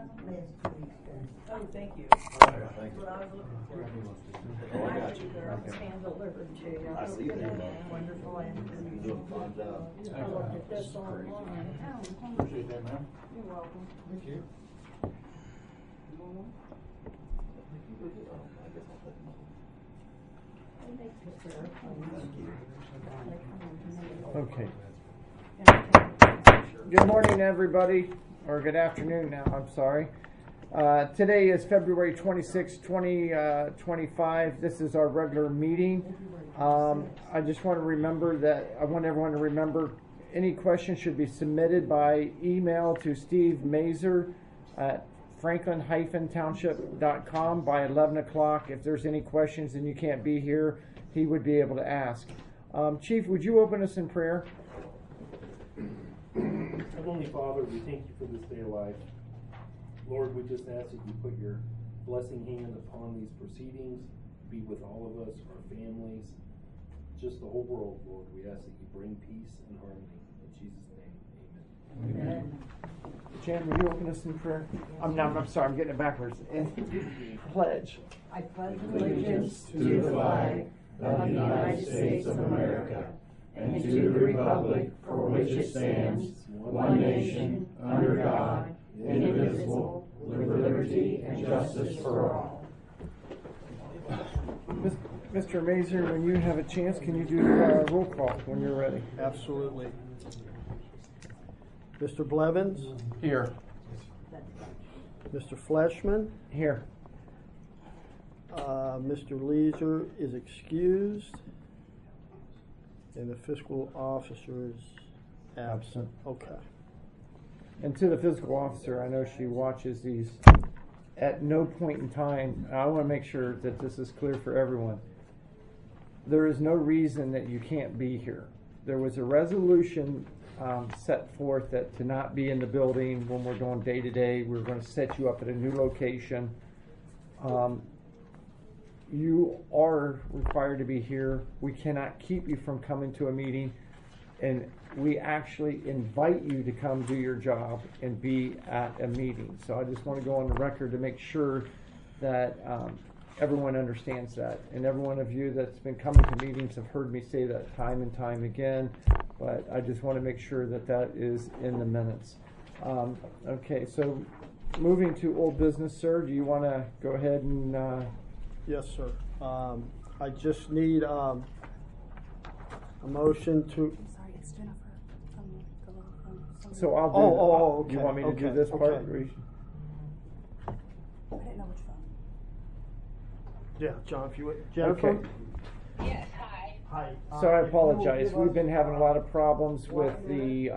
Oh, thank you. Thank you. That's what I was looking for. Oh, I got you. Hand delivered to you. I see that. Wonderful. You're doing a fine job. I looked at this online. Appreciate that, ma'am. You're welcome. Thank you. Okay. Good morning, everybody, or good afternoon now, I'm sorry. Today is February 26, 2025. This is our regular meeting. I just want everyone to remember any questions should be submitted by email to Steve Mazer at franklin-township.com by 11 o'clock. If there's any questions and you can't be here, he would be able to ask. Chief, would you open us in prayer? Heavenly Father, we thank you for this day of life. Lord, we just ask that you put your blessing hand upon these proceedings, be with all of us, our families, just the whole world, Lord. We ask that you bring peace and harmony. In Jesus' name, amen. Jan, will you open us in prayer? I'm sorry, I'm getting it backwards. Pledge. I pledge allegiance to the flag of the United States of America and to the republic for which it stands, one nation, under God, indivisible, with liberty and justice for all. Mr. Mazer, when you have a chance, can you do roll call when you're ready? Absolutely. Mr. Blevins? Here. Mr. Fleshman? Here. Mr. Leeser is excused. And the fiscal officer is absent. Okay. And to the fiscal officer, I know she watches these. At no point in time, I want to make sure that this is clear for everyone. There is no reason that you can't be here. There was a resolution set forth that to not be in the building when we're going day to day. We're going to set you up at a new location. You are required to be here. We cannot keep you from coming to a meeting, and we actually invite you to come do your job and be at a meeting. So I just want to go on the record to make sure that everyone understands that. And every one of you that's been coming to meetings have heard me say that time and time again, but I just want to make sure that that is in the minutes. Okay, so moving to old business, sir, do you want to go ahead and... Yes, sir. I just need a motion to... Sorry, it's Jennifer from the law firm. So I'll do okay. You want me to do this part? Okay. I didn't know which phone. Yeah, John, if you would. Jennifer? Okay. Yes, hi. Hi. So I apologize. We've been having a lot of problems with the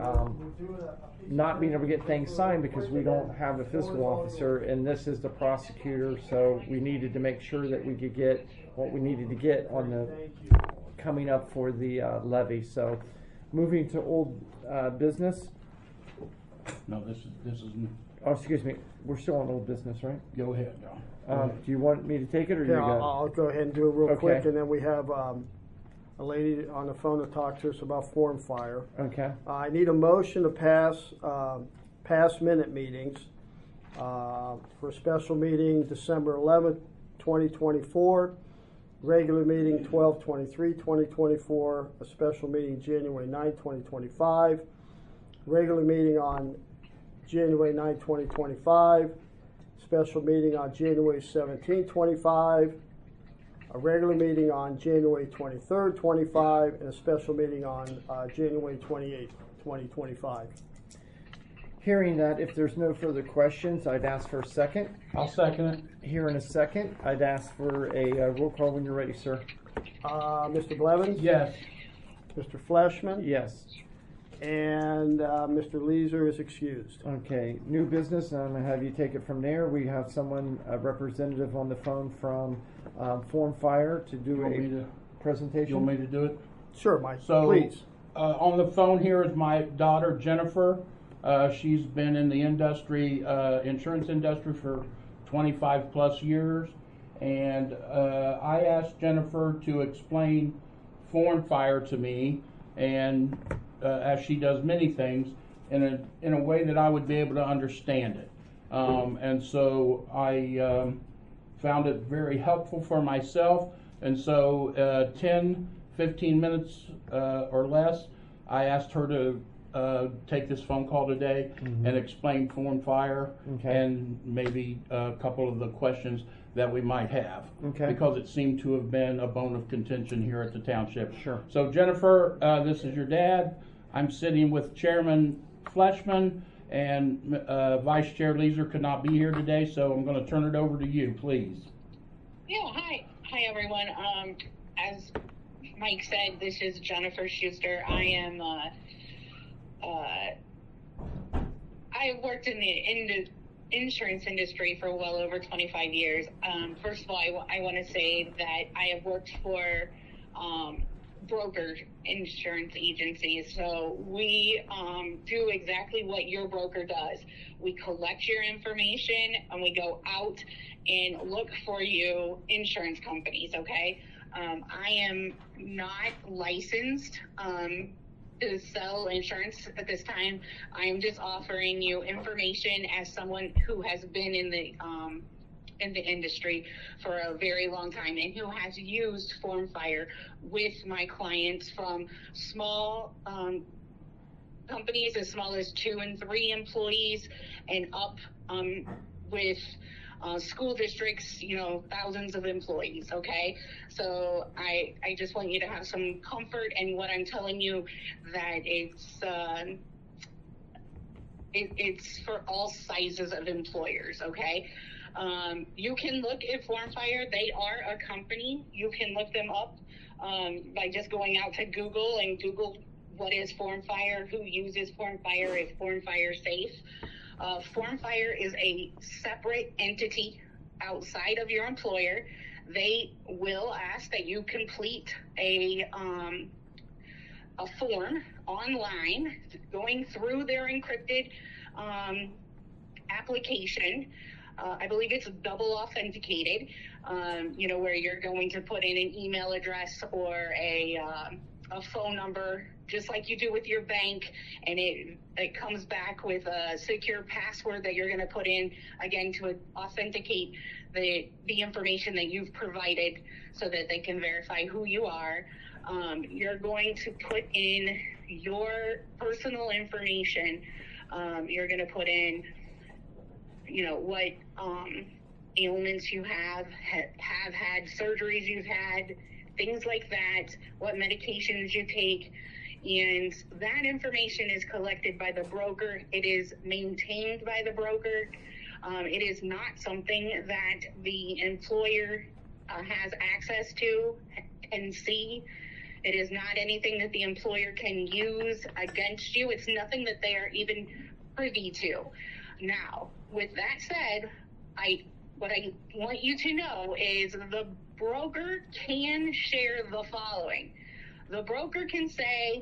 not being able to get things signed because we don't have a fiscal officer, and this is the prosecutor, so we needed to make sure that we could get what we needed to get on the coming up for the levy. So moving to old business. No, this is. Oh, excuse me. We're still on old business, right? Go ahead, John. Do you want me to take it, or you Yeah, got I'll go ahead and do it real Okay. quick, and then we have a lady on the phone to talk to us about Form Fire. Okay. I need a motion to pass minute meetings for a special meeting December 11th, 2024, regular meeting 12/23/2024, a special meeting January 9th, 2025, regular meeting on January 9th, 2025, special meeting on January 17th, 25, a regular meeting on January 23rd, 25, and a special meeting on January 28th, 2025. Hearing that, if there's no further questions, I'd ask for a second. I'll second it. Here in a second, I'd ask for a roll call when you're ready, sir. Mr. Blevins? Yes. Mr. Fleshman? Yes. And Mr. Leeser is excused. Okay. New business, and I'm going to have you take it from there. We have someone, a representative on the phone from Form Fire to do a presentation. You want me to do it? Sure, Mike. So, please. On the phone here is my daughter, Jennifer. She's been in the industry, insurance industry for 25 plus years. And I asked Jennifer to explain Form Fire to me, and as she does many things, in a way that I would be able to understand it. And so I found it very helpful for myself. And so 10, 15 minutes or less, I asked her to take this phone call today and explain Form Fire and maybe a couple of the questions that we might have. Because it seemed to have been a bone of contention here at the township. Sure. So Jennifer, this is your dad. I'm sitting with Chairman Fleshman, and Vice Chair Leeser could not be here today, so I'm going to turn it over to you, please. Yeah, hi everyone. As Mike said, this is Jennifer Schuster. I am, I have worked in the insurance industry for well over 25 years. First of all, I want to say that I have worked for broker insurance agencies. So we do exactly what your broker does. We collect your information and we go out and look for you insurance companies, okay? I am not licensed to sell insurance at this time. I am just offering you information as someone who has been in the industry for a very long time and who has used Form Fire with my clients, from small companies as small as 2 and 3 employees and up with school districts, thousands of employees, okay? So I just want you to have some comfort in what I'm telling you, that it's for all sizes of employers, okay? You can look at Form Fire. They are a company. You can look them up by just going out to Google and Google what is Form Fire, who uses Form Fire, is Form Fire safe? Form Fire is a separate entity outside of your employer. They will ask that you complete a form online, going through their encrypted application. I believe it's double authenticated, where you're going to put in an email address or a phone number, just like you do with your bank, and it comes back with a secure password that you're going to put in, again, to authenticate the information that you've provided so that they can verify who you are. You're going to put in your personal information. You're going to put in, what ailments you have had, surgeries you've had, things like that, what medications you take. And that information is collected by the broker. It is maintained by the broker. It is not something that the employer has access to and see. It is not anything that the employer can use against you. It's nothing that they are even privy to. Now, with that said, what I want you to know is the broker can share the following. The broker can say,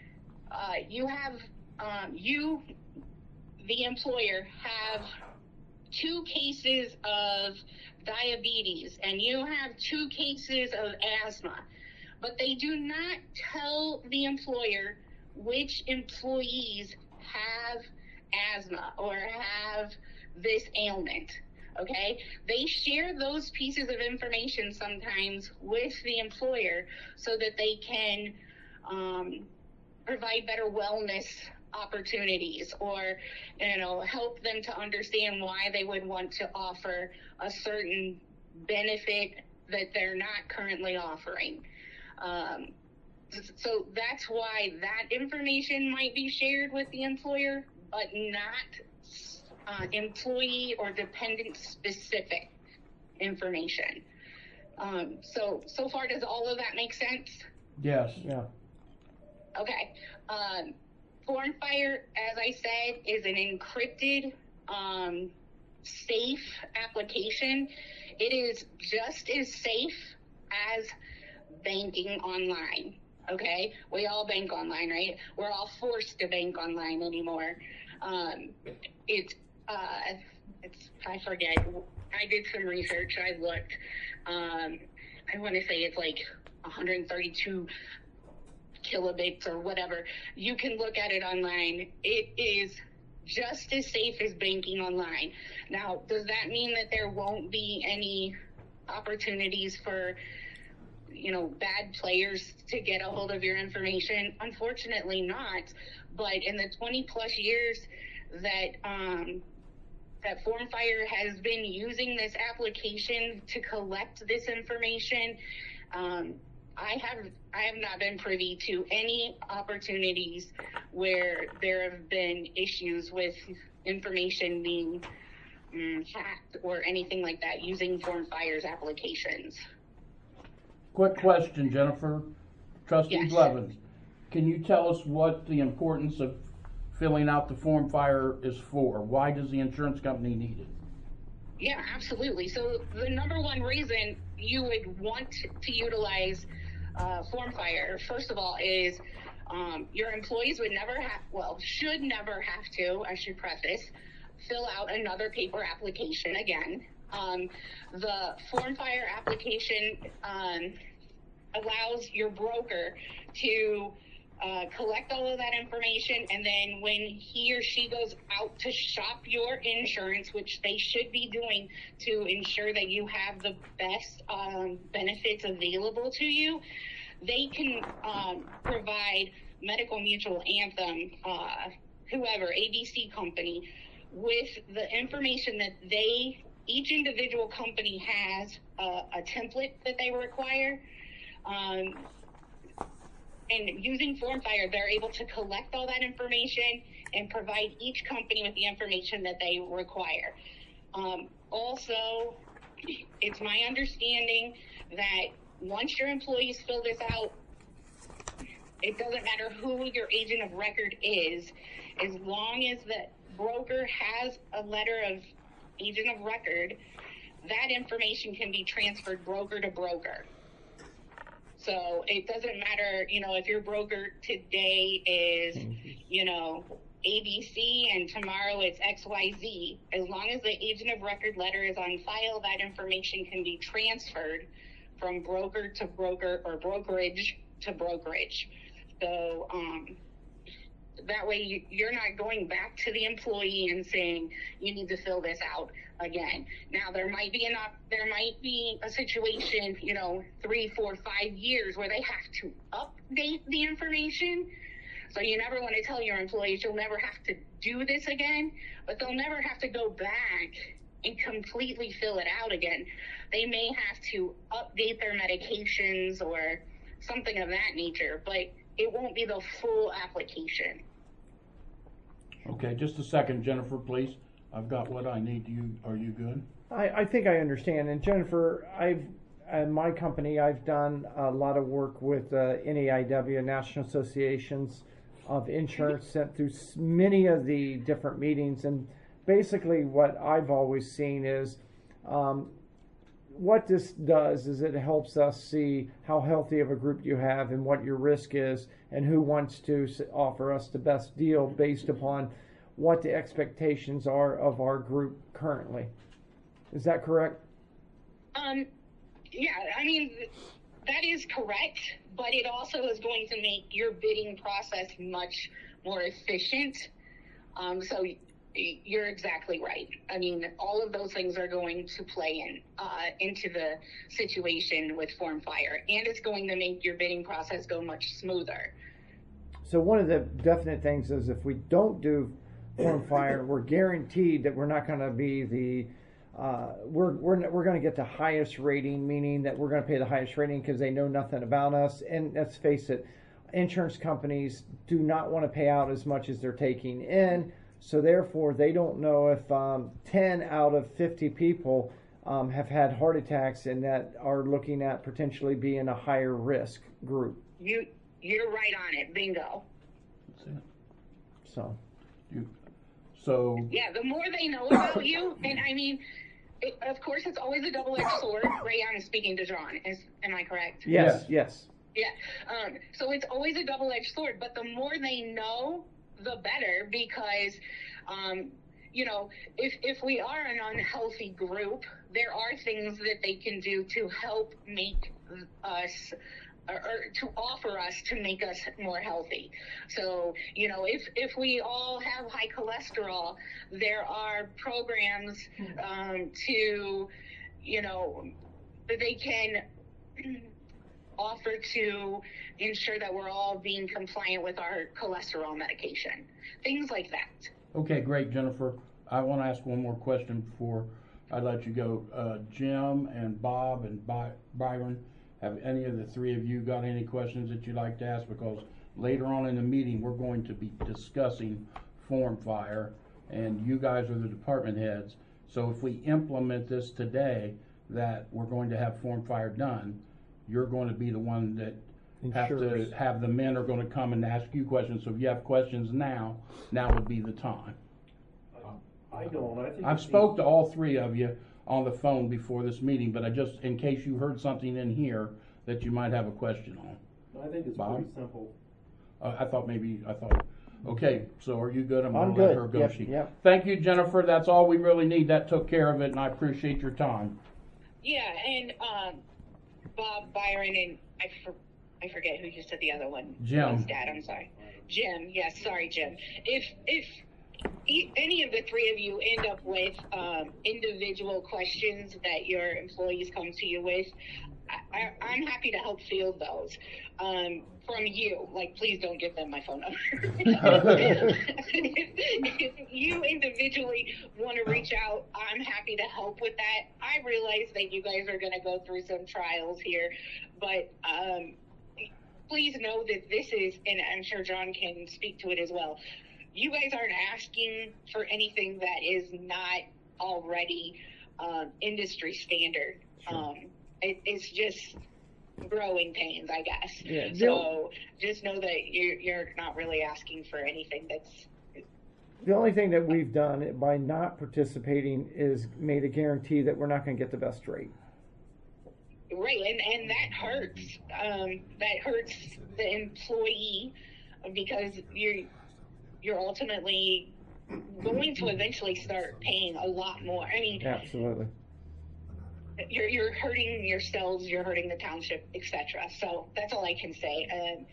the employer, have 2 cases of diabetes and you have 2 cases of asthma, but they do not tell the employer which employees have asthma or have this ailment. Okay, they share those pieces of information sometimes with the employer so that they can provide better wellness opportunities, or help them to understand why they would want to offer a certain benefit that they're not currently offering. So that's why that information might be shared with the employer, but not employee or dependent specific information. So far, does all of that make sense? Yes. Yeah. Okay. Form Fire, as I said, is an encrypted, safe application. It is just as safe as banking online. Okay, we all bank online, right? We're all forced to bank online anymore. I forget. I did some research. I looked. I want to say it's like 132 kilobits or whatever. You can look at it online. It is just as safe as banking online. Now, does that mean that there won't be any opportunities for, bad players to get a hold of your information? Unfortunately not. But in the 20 plus years that FormFire has been using this application to collect this information, I have not been privy to any opportunities where there have been issues with information being hacked or anything like that using FormFire's applications. Quick question, Jennifer. Trustee Yes. Blevins, can you tell us what the importance of filling out the FormFire is for? Why does the insurance company need it? Yeah, absolutely. So the number one reason you would want to utilize FormFire, first of all, is your employees should never have to, I should preface, fill out another paper application again. The FormFire application allows your broker to collect all of that information, and then when he or she goes out to shop your insurance, which they should be doing to ensure that you have the best benefits available to you, they can provide Medical Mutual, Anthem, whoever, ABC company, with the information that each individual company has a template that they require. And using FormFire, they're able to collect all that information and provide each company with the information that they require. Also, it's my understanding that once your employees fill this out, it doesn't matter who your agent of record is, as long as the broker has a letter of agent of record, that information can be transferred broker to broker. So it doesn't matter, if your broker today is, ABC and tomorrow it's XYZ. As long as the agent of record letter is on file, that information can be transferred from broker to broker or brokerage to brokerage. So that way you're not going back to the employee and saying you need to fill this out again. Now there might be a situation, 3, 4, 5 years where they have to update the information. So you never want to tell your employees you'll never have to do this again, but they'll never have to go back and completely fill it out again. They may have to update their medications or something of that nature, but it won't be the full application. Okay, just a second, Jennifer, please. I've got what I need. Are you good? I think I understand. And Jennifer, in my company, I've done a lot of work with NAIW, National Associations of Insurance, sent through many of the different meetings. And basically what I've always seen is what this does is it helps us see how healthy of a group you have and what your risk is and who wants to offer us the best deal based upon what the expectations are of our group currently. Is that correct? Yeah, that is correct, but it also is going to make your bidding process much more efficient. So you're exactly right. All of those things are going to play into the situation with FormFire, and it's going to make your bidding process go much smoother. So one of the definite things is if we don't do FormFire, we're guaranteed that we're not going to be we're going to get the highest rating, meaning that we're going to pay the highest rating because they know nothing about us. And let's face it, insurance companies do not want to pay out as much as they're taking in. So therefore, they don't know if 10 out of 50 people have had heart attacks and that are looking at potentially being a higher risk group. You're right on it. Bingo. That's it. So yeah, the more they know about you, and of course, it's always a double-edged sword. Ray, I'm speaking to John. Am I correct? Yes. Yeah. So it's always a double-edged sword, but the more they know, the better, because, if we are an unhealthy group, there are things that they can do to help make us or to offer us to make us more healthy. So, you know, if we all have high cholesterol, there are programs to, you know, that they can offer to ensure that we're all being compliant with our cholesterol medication, things like that. Okay, great, Jennifer. I want to ask one more question before I let you go. Jim and Bob and Byron, have any of the three of you got any questions that you'd like to ask? Because later on in the meeting, we're going to be discussing Form Fire, and you guys are the department heads. So if we implement this today, that we're going to have Form Fire done, you're going to be the one that have Ensures. to have the men are going to come and ask you questions. So if you have questions now would be the time. I don't. I think I've spoke to all three of you on the phone before this meeting, but I just, in case you heard something in here that you might have a question on. I think it's Bob? pretty simple. Okay, so are you good? I'm gonna good. let her go. Yep, yep. Thank you, Jennifer. That's all we really need. That took care of it, and I appreciate your time. Yeah, and Bob, Byron, and I forget who you said the other one. Jim. Was Dad, I'm sorry. Jim, yes, sorry, Jim. If any of the three of you end up with individual questions that your employees come to you with, I'm happy to help field those from you. Like, please don't give them my phone number. If you individually want to reach out, I'm happy to help with that. I realize that you guys are going to go through some trials here, but please know that this is, and I'm sure John can speak to it as well, you guys aren't asking for anything that is not already industry standard. Sure. It's just growing pains, I guess. Yeah, so just know that you're not really asking for anything that's... The only thing that we've done by not participating is made a guarantee that we're not going to get the best rate. Right, and that hurts. That hurts the employee because you're ultimately going to eventually start paying a lot more. I mean, Absolutely. You're hurting yourselves, you're hurting the township, etc. So that's all I can say. And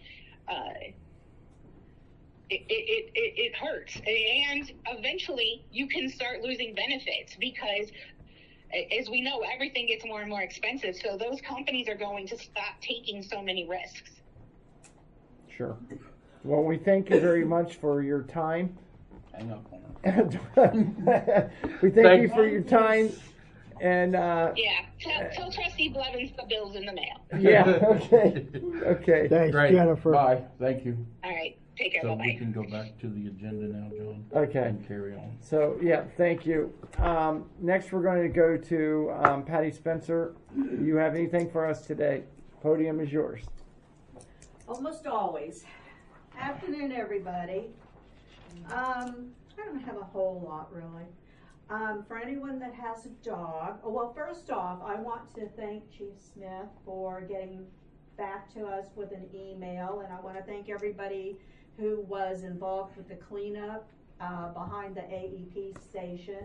it hurts, and eventually you can start losing benefits because, as we know, everything gets more and more expensive. So those companies are going to stop taking so many risks. Sure. Well, we thank you very much for your time. Hang up on her. We thank you for your time. And yeah, tell Trustee Blevins the bill's in the mail. Yeah. Okay. Okay. Thanks, Great. Jennifer. Bye. Thank you. All right, take care. So Bye we bye. can go back to the agenda now, John. Okay. And carry on. So yeah, thank you. Next, we're going to go to Patty Spencer. You have anything for us today? Podium is yours. Almost always. Afternoon, everybody. I don't have a whole lot, really. For anyone that has a dog, well, first off, I want to thank Chief Smith for getting back to us with an email, and I want to thank everybody who was involved with the cleanup behind the AEP station.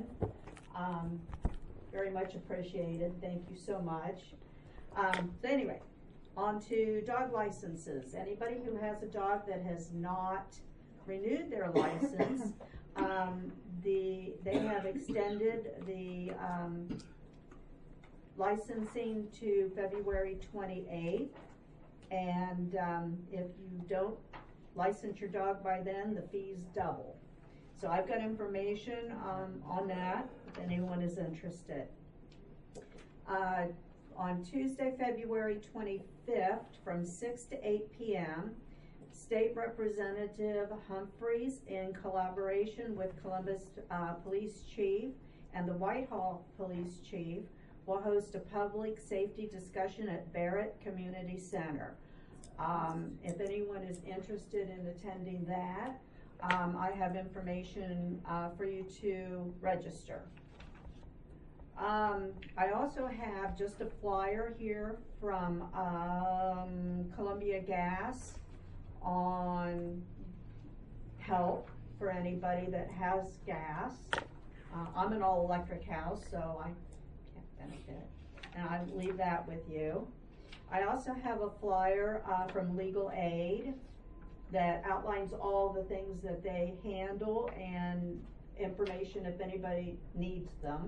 Very much appreciated. Thank you so much. So anyway, on to dog licenses. Anybody who has a dog that has not renewed their license, they have extended the licensing to February 28th, and if you don't license your dog by then, the fees double. So I've got information on that if anyone is interested. On Tuesday, February 25th, from 6 to 8 p.m., State Representative Humphreys, in collaboration with Columbus Police Chief and the Whitehall Police Chief, will host a public safety discussion at Barrett Community Center. If anyone is interested in attending that, I have information for you to register. I also have just a flyer here from Columbia Gas on help for anybody that has gas. I'm an all-electric house, so I can't benefit, and I leave that with you. I also have a flyer from Legal Aid that outlines all the things that they handle and information if anybody needs them.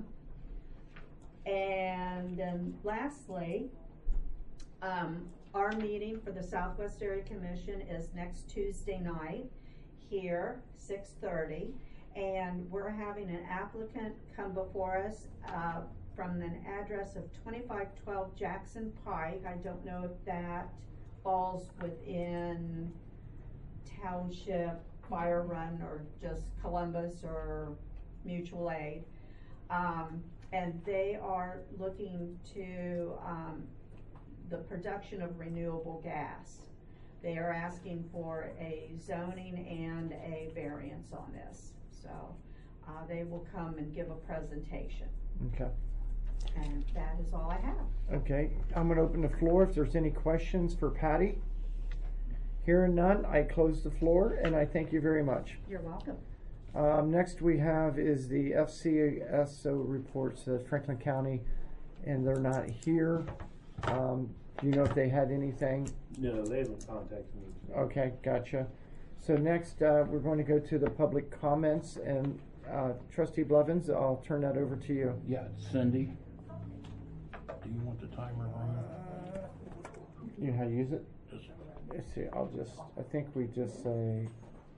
And then lastly, our meeting for the Southwest Area Commission is next Tuesday night here, 6:30. And we're having an applicant come before us from an address of 2512 Jackson Pike. I don't know if that falls within Township, Fire Run, or just Columbus or Mutual Aid. And they are looking to the production of renewable gas. They are asking for a zoning and a variance on this. So they will come and give a presentation. Okay. And that is all I have. Okay, I'm gonna open the floor if there's any questions for Patty. Hearing none, I close the floor and I thank you very much. You're welcome. Next we have is the FCSO reports, Franklin County, and they're not here. Do you know if they had anything? No, they haven't contacted me. Okay, gotcha. So next, we're going to go to the public comments, and Trustee Blevins, I'll turn that over to you. Yeah, Cindy. Do you want the timer on? You know how to use it? Just- Let's see, I think we just say,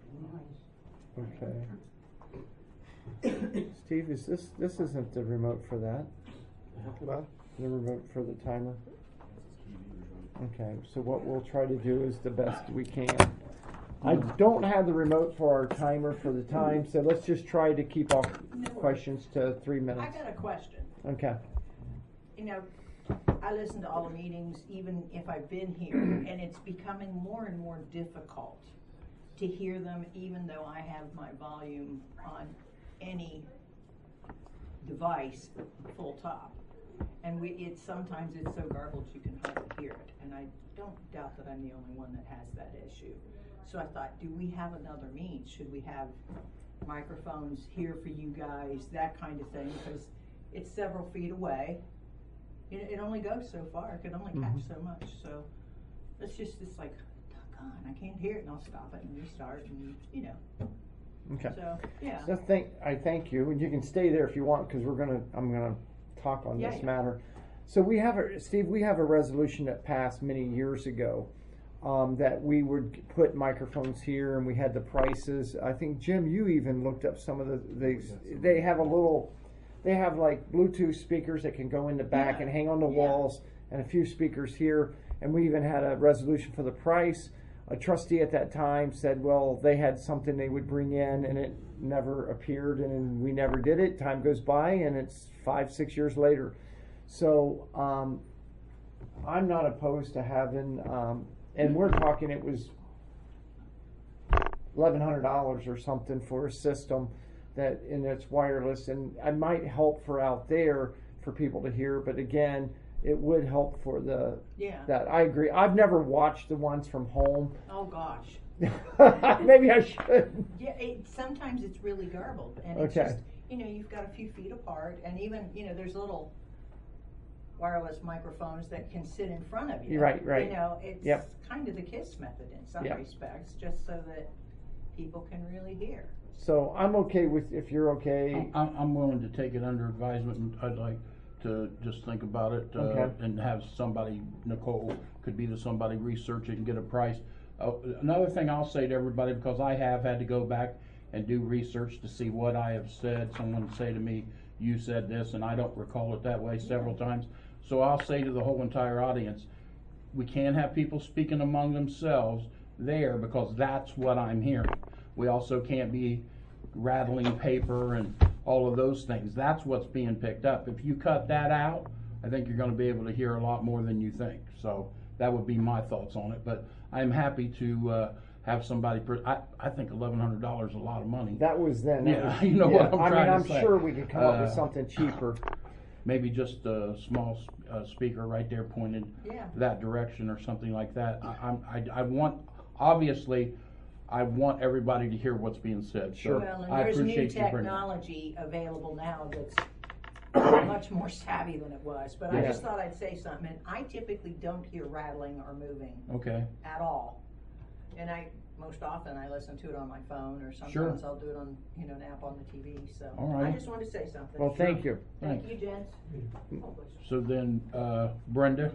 okay. Steve, this isn't the remote for that? Well, The remote for the timer? Okay, so what we'll try to do is the best we can. I don't have the remote for our timer for the time, so let's just try to keep all questions to 3 minutes. I got a question. Okay. You know, I listen to all the meetings, even if I've been here, and it's becoming more and more difficult to hear them, even though I have my volume on any device full top. And sometimes it's so garbled you can hardly hear it. And I don't doubt that I'm the only one that has that issue. So I thought, do we have another means? Should we have microphones here for you guys, that kind of thing? Because it's several feet away. It only goes so far. It can only catch so much. So it's like, doggone, I can't hear it, and I'll stop it and restart, and Okay. So yeah. So I thank you, and you can stay there if you want, because I'm gonna talk on this matter. So we have a resolution that passed many years ago, that we would put microphones here, and we had the prices. I think, Jim, you even looked up some of they have like Bluetooth speakers that can go in the back and hang on the walls, and a few speakers here, and we even had a resolution for the price. A trustee at that time said, well, they had something they would bring in, and it never appeared, and we never did it. Time goes by, and it's 5-6 years later. So I'm not opposed to having, and we're talking, it was $1,100 or something for a system and it's wireless, and it might help for out there for people to hear, but again, it would help for that. I agree. I've never watched the ones from home. Oh gosh. Maybe I should. Yeah, sometimes it's really garbled, and it's just, you've got a few feet apart, and even, there's little wireless microphones that can sit in front of you. Right. It's kind of the KISS method in some respects, just so that people can really hear. So I'm okay if you're okay. I'm willing to take it under advisement, and I'd like to just think about it, and have somebody, Nicole, could be somebody research it and get a price. Another thing I'll say to everybody, because I have had to go back and do research to see what I have said. Someone say to me, you said this, and I don't recall it that way several times. So I'll say to the whole entire audience, we can't have people speaking among themselves there, because that's what I'm hearing. We also can't be rattling paper and all of those things. That's what's being picked up. If you cut that out, I think you're going to be able to hear a lot more than you think. So that would be my thoughts on it. But I'm happy to have somebody. I think $1,100 is a lot of money. That was then. Yeah, you know what I'm trying to say. I'm sure we could come up with something cheaper. Maybe just a small speaker right there pointed that direction or something like that. I want everybody to hear what's being said. Sure. Well, and I there's new appreciate you bringing it. technology available now that's much more savvy than it was, but I Yeah. just thought I'd say something, and I typically don't hear rattling or moving Okay. at all. And most often I listen to it on my phone, or sometimes I'll do it on, an app on the TV, so. All right. I just wanted to say something. Well, thank you. Thank Thanks. you, gents. So then, Brenda?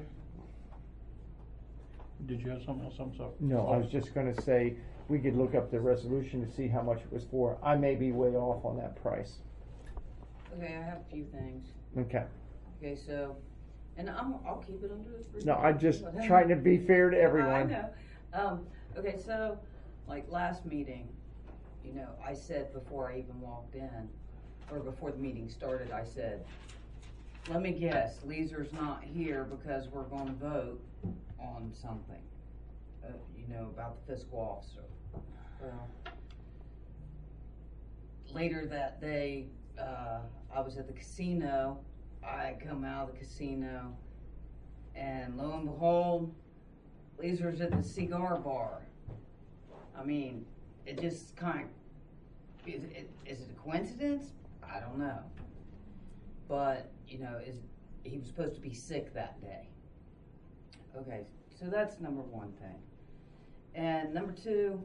Did you have something else? I'm sorry. No, I was just gonna say, we could look up the resolution to see how much it was for. I may be way off on that price. Okay, I have a few things. Okay. Okay, so, and I'll keep it under the. No, I'm just trying to be fair to I everyone. know. Okay, so, like last meeting, I said before I even walked in, or before the meeting started, I said, let me guess, Leeser's not here because we're gonna vote on something, about the fiscal officer. Well, later that day, I was at the casino. I come out of the casino, and lo and behold, Leeser's at the cigar bar. I mean, it just kind of, is it a coincidence? I don't know. But, he was supposed to be sick that day. Okay, so that's number one thing. And number two,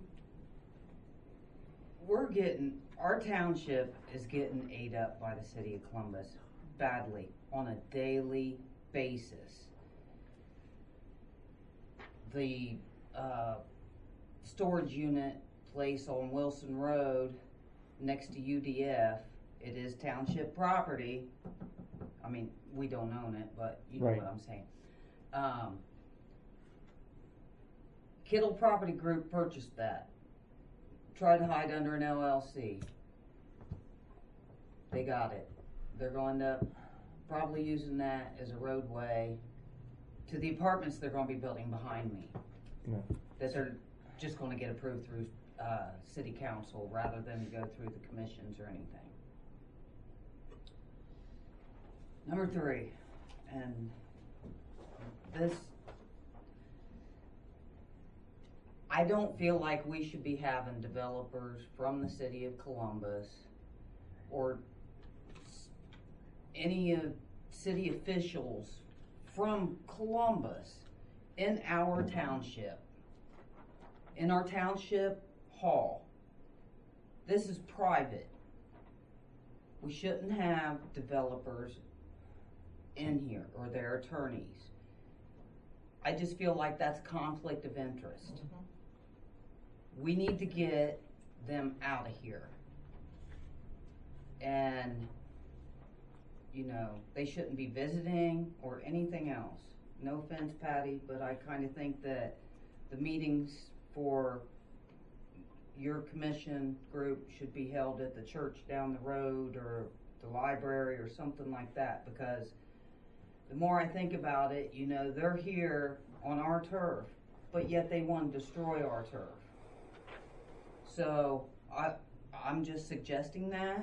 our township is getting ate up by the city of Columbus badly on a daily basis. The storage unit place on Wilson Road next to UDF, it is township property. I mean, we don't own it, but you know Right. what I'm saying. Kittle Property Group purchased that. Tried to hide under an LLC. They got it. They're going to probably using that as a roadway to the apartments they're going to be building behind me. No. That they're just going to get approved through city council rather than go through the commissions or anything. Number three, and this, I don't feel like we should be having developers from the city of Columbus or any of city officials from Columbus in our township, in our township hall. This is private. We shouldn't have developers in here or their attorneys. I just feel like that's conflict of interest. Mm-hmm. We need to get them out of here. And, they shouldn't be visiting or anything else. No offense, Patty, but I kind of think that the meetings for your commission group should be held at the church down the road or the library or something like that, because the more I think about it, they're here on our turf, but yet they want to destroy our turf. So I'm just suggesting that.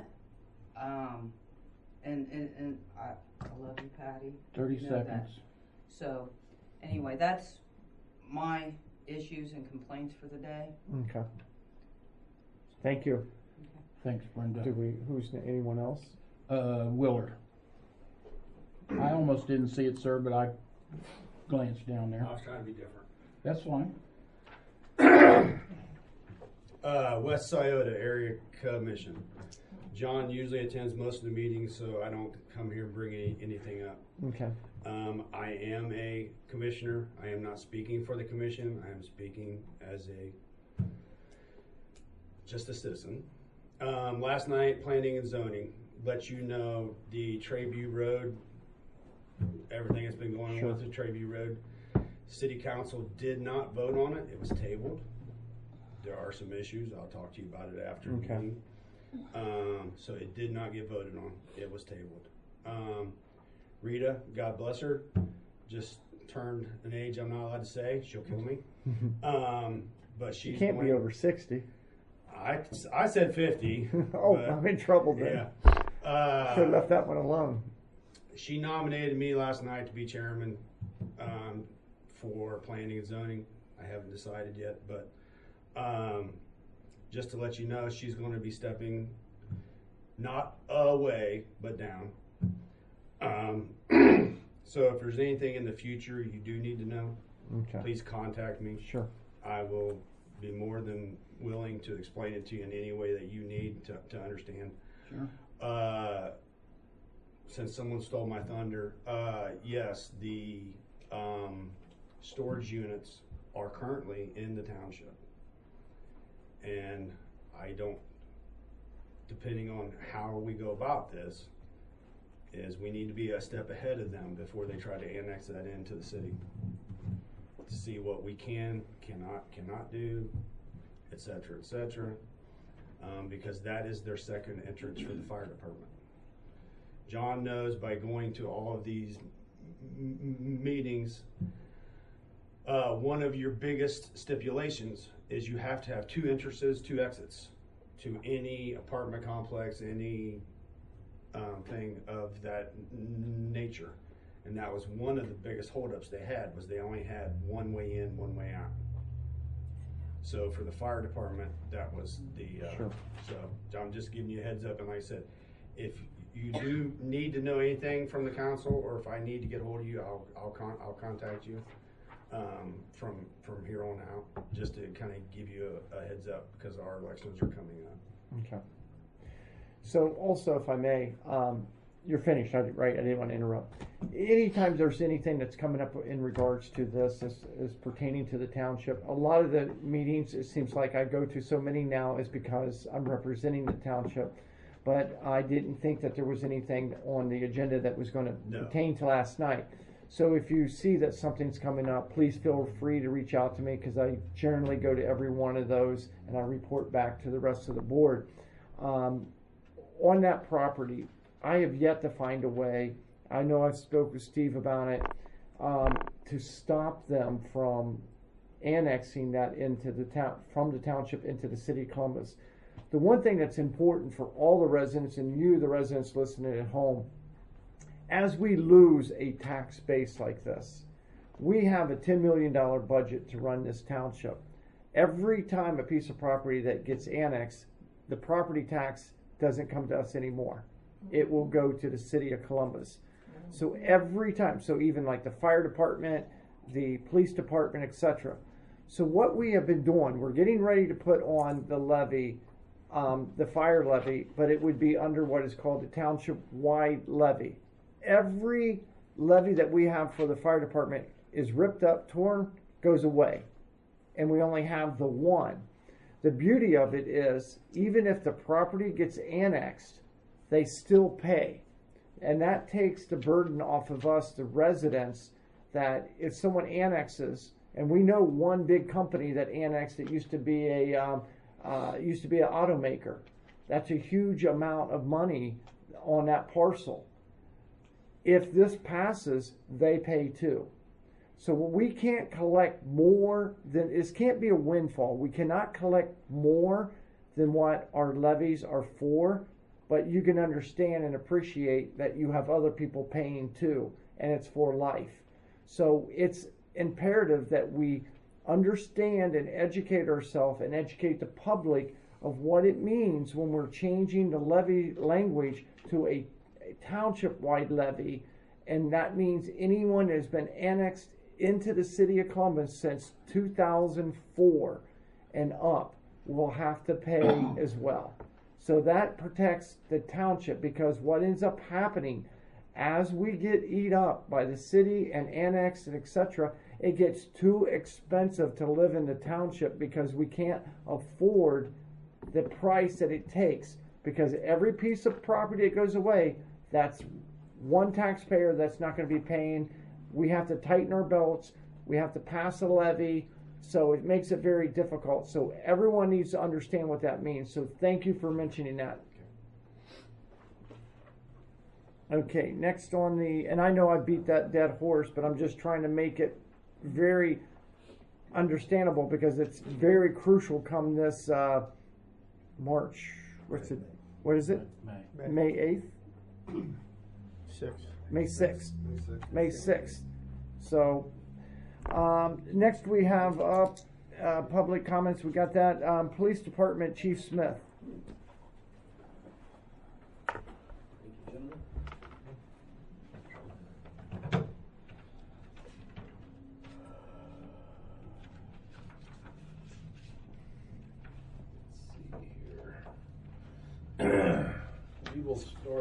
And I love you, Patty. 30 You know that. seconds. So anyway, that's my issues and complaints for the day. Okay. Thank you. Thanks, Brenda. Anyone else? Willard. I almost didn't see it, sir, but I glanced down there. I was trying to be different. That's fine. West Scioto Area Commission. John usually attends most of the meetings, so I don't come here and bring anything up. Okay. I am a commissioner. I am not speaking for the commission. I am speaking as just a citizen. Last night, planning and zoning let you know the Trayview Road, everything that's been going on with the Trayview Road. City Council did not vote on it. It was tabled. There are some issues. I'll talk to you about it after the meeting. So it did not get voted on. It was tabled. Rita, God bless her, just turned an age I'm not allowed to say. She'll kill me. But she's You can't be over 60. I said 50. Oh, I'm in trouble then. Yeah. Should have left that one alone. She nominated me last night to be chairman for planning and zoning. I haven't decided yet, but just to let you know, she's going to be stepping not away, but down. So if there's anything in the future you do need to know, Okay. please contact me. Sure. I will be more than willing to explain it to you in any way that you need to understand. Sure. Since someone stole my thunder, yes, the storage units are currently in the township. And I don't, depending on how we go about this, is we need to be a step ahead of them before they try to annex that into the city. To see what we cannot do, et cetera, because that is their second entrance for the fire department. John knows by going to all of these meetings, one of your biggest stipulations is you have to have 2 entrances, 2 exits to any apartment complex, any thing of that nature. And that was one of the biggest holdups they had, was they only had one way in, one way out. So for the fire department, that was the, Sure. So I'm just giving you a heads up, and like I said, if you do need to know anything from the council, or if I need to get hold of you, I'll contact you from here on out, just to kind of give you a heads up, because our elections are coming up. Okay. So also, if I may, you're finished, right? I didn't want to interrupt. Anytime there's anything that's coming up in regards to this is pertaining to the township, a lot of the meetings, it seems like I go to so many now is because I'm representing the township. But I didn't think that there was anything on the agenda that was going to pertain to last night. So if you see that something's coming up, please feel free to reach out to me, because I generally go to every one of those and I report back to the rest of the board. On that property, I have yet to find a way, I know I've spoke with Steve about it, to stop them from annexing that into the town, from the township into the city of Columbus. The one thing that's important for all the residents, and you, the residents listening at home, as we lose a tax base like this, we have a $10 million budget to run this township. Every time a piece of property that gets annexed, the property tax doesn't come to us anymore. It will go to the city of Columbus. So every time, so even like the fire department, the police department, etc. So what we have been doing, we're getting ready to put on the levy, the fire levy, but it would be under what is called the township-wide levy. Every levy that we have for the fire department is ripped up, torn, goes away. And we only have the one. The beauty of it is, even if the property gets annexed, they still pay. And that takes the burden off of us, the residents, that if someone annexes, and we know one big company that annexed, it used to be an automaker. That's a huge amount of money on that parcel. If this passes, they pay too. So we can't collect more than, this can't be a windfall. We cannot collect more than what our levies are for, but you can understand and appreciate that you have other people paying too, and it's for life. So it's imperative that we understand and educate ourselves and educate the public of what it means when we're changing the levy language to a township-wide levy, and that means anyone that has been annexed into the city of Columbus since 2004 and up will have to pay as well. So that protects the township, because what ends up happening as we get eat up by the city and annexed and etc., it gets too expensive to live in the township because we can't afford the price that it takes, because every piece of property that goes away, that's one taxpayer that's not going to be paying. We have to tighten our belts. We have to pass a levy. So it makes it very difficult. So everyone needs to understand what that means. So thank you for mentioning that. Okay, next on the, and I know I beat that dead horse, but I'm just trying to make it very understandable, because it's very crucial come this March. What is it? May 8th? 6th. May 6th. May 6th. So next we have public comments. We got that. Police Department Chief Smith.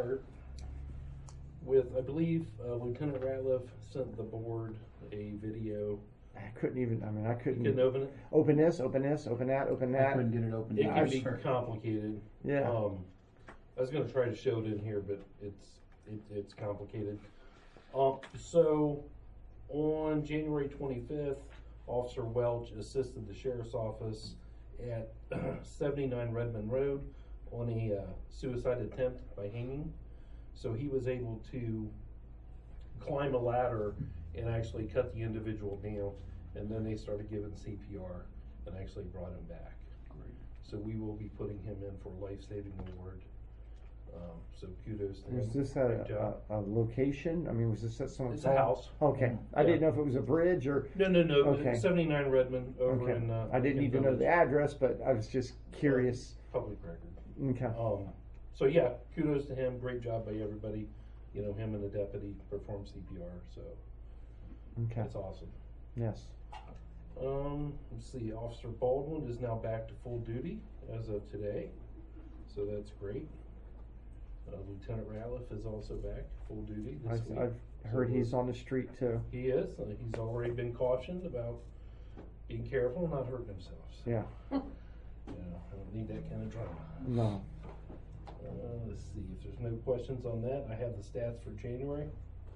start with, I believe, Lieutenant Ratliff sent the board a video. I couldn't even, I couldn't. You couldn't open it? Open this, open that, open that. I couldn't get it open. It can either, be sir. complicated. Yeah. I was gonna try to show it in here, but it's complicated. So on January 25th, Officer Welch assisted the sheriff's office at 79 Redmond Road on a suicide attempt by hanging. So he was able to climb a ladder and actually cut the individual down, and then they started giving CPR and actually brought him back. Great. So we will be putting him in for a life-saving award. So kudos to him. Was this Great job. a location? I mean, was this at someone's It's a house. Okay. I Yeah. didn't know if it was a bridge or. No. Okay. 79 Redmond over Okay. in. I didn't need to know the address, but I was just curious. Public record. Okay. So yeah, kudos to him. Great job by everybody. You know, him and the deputy performed CPR. So Okay. that's awesome. Yes. Let's see. Officer Baldwin is now back to full duty as of today, so that's great. Lieutenant Ratliff is also back full duty this week. I've heard he's on the street too. He is. He's already been cautioned about being careful and not hurting himself. So, Yeah. I don't need that kind of drama. No. Let's see if there's no questions on that. I have the stats for January.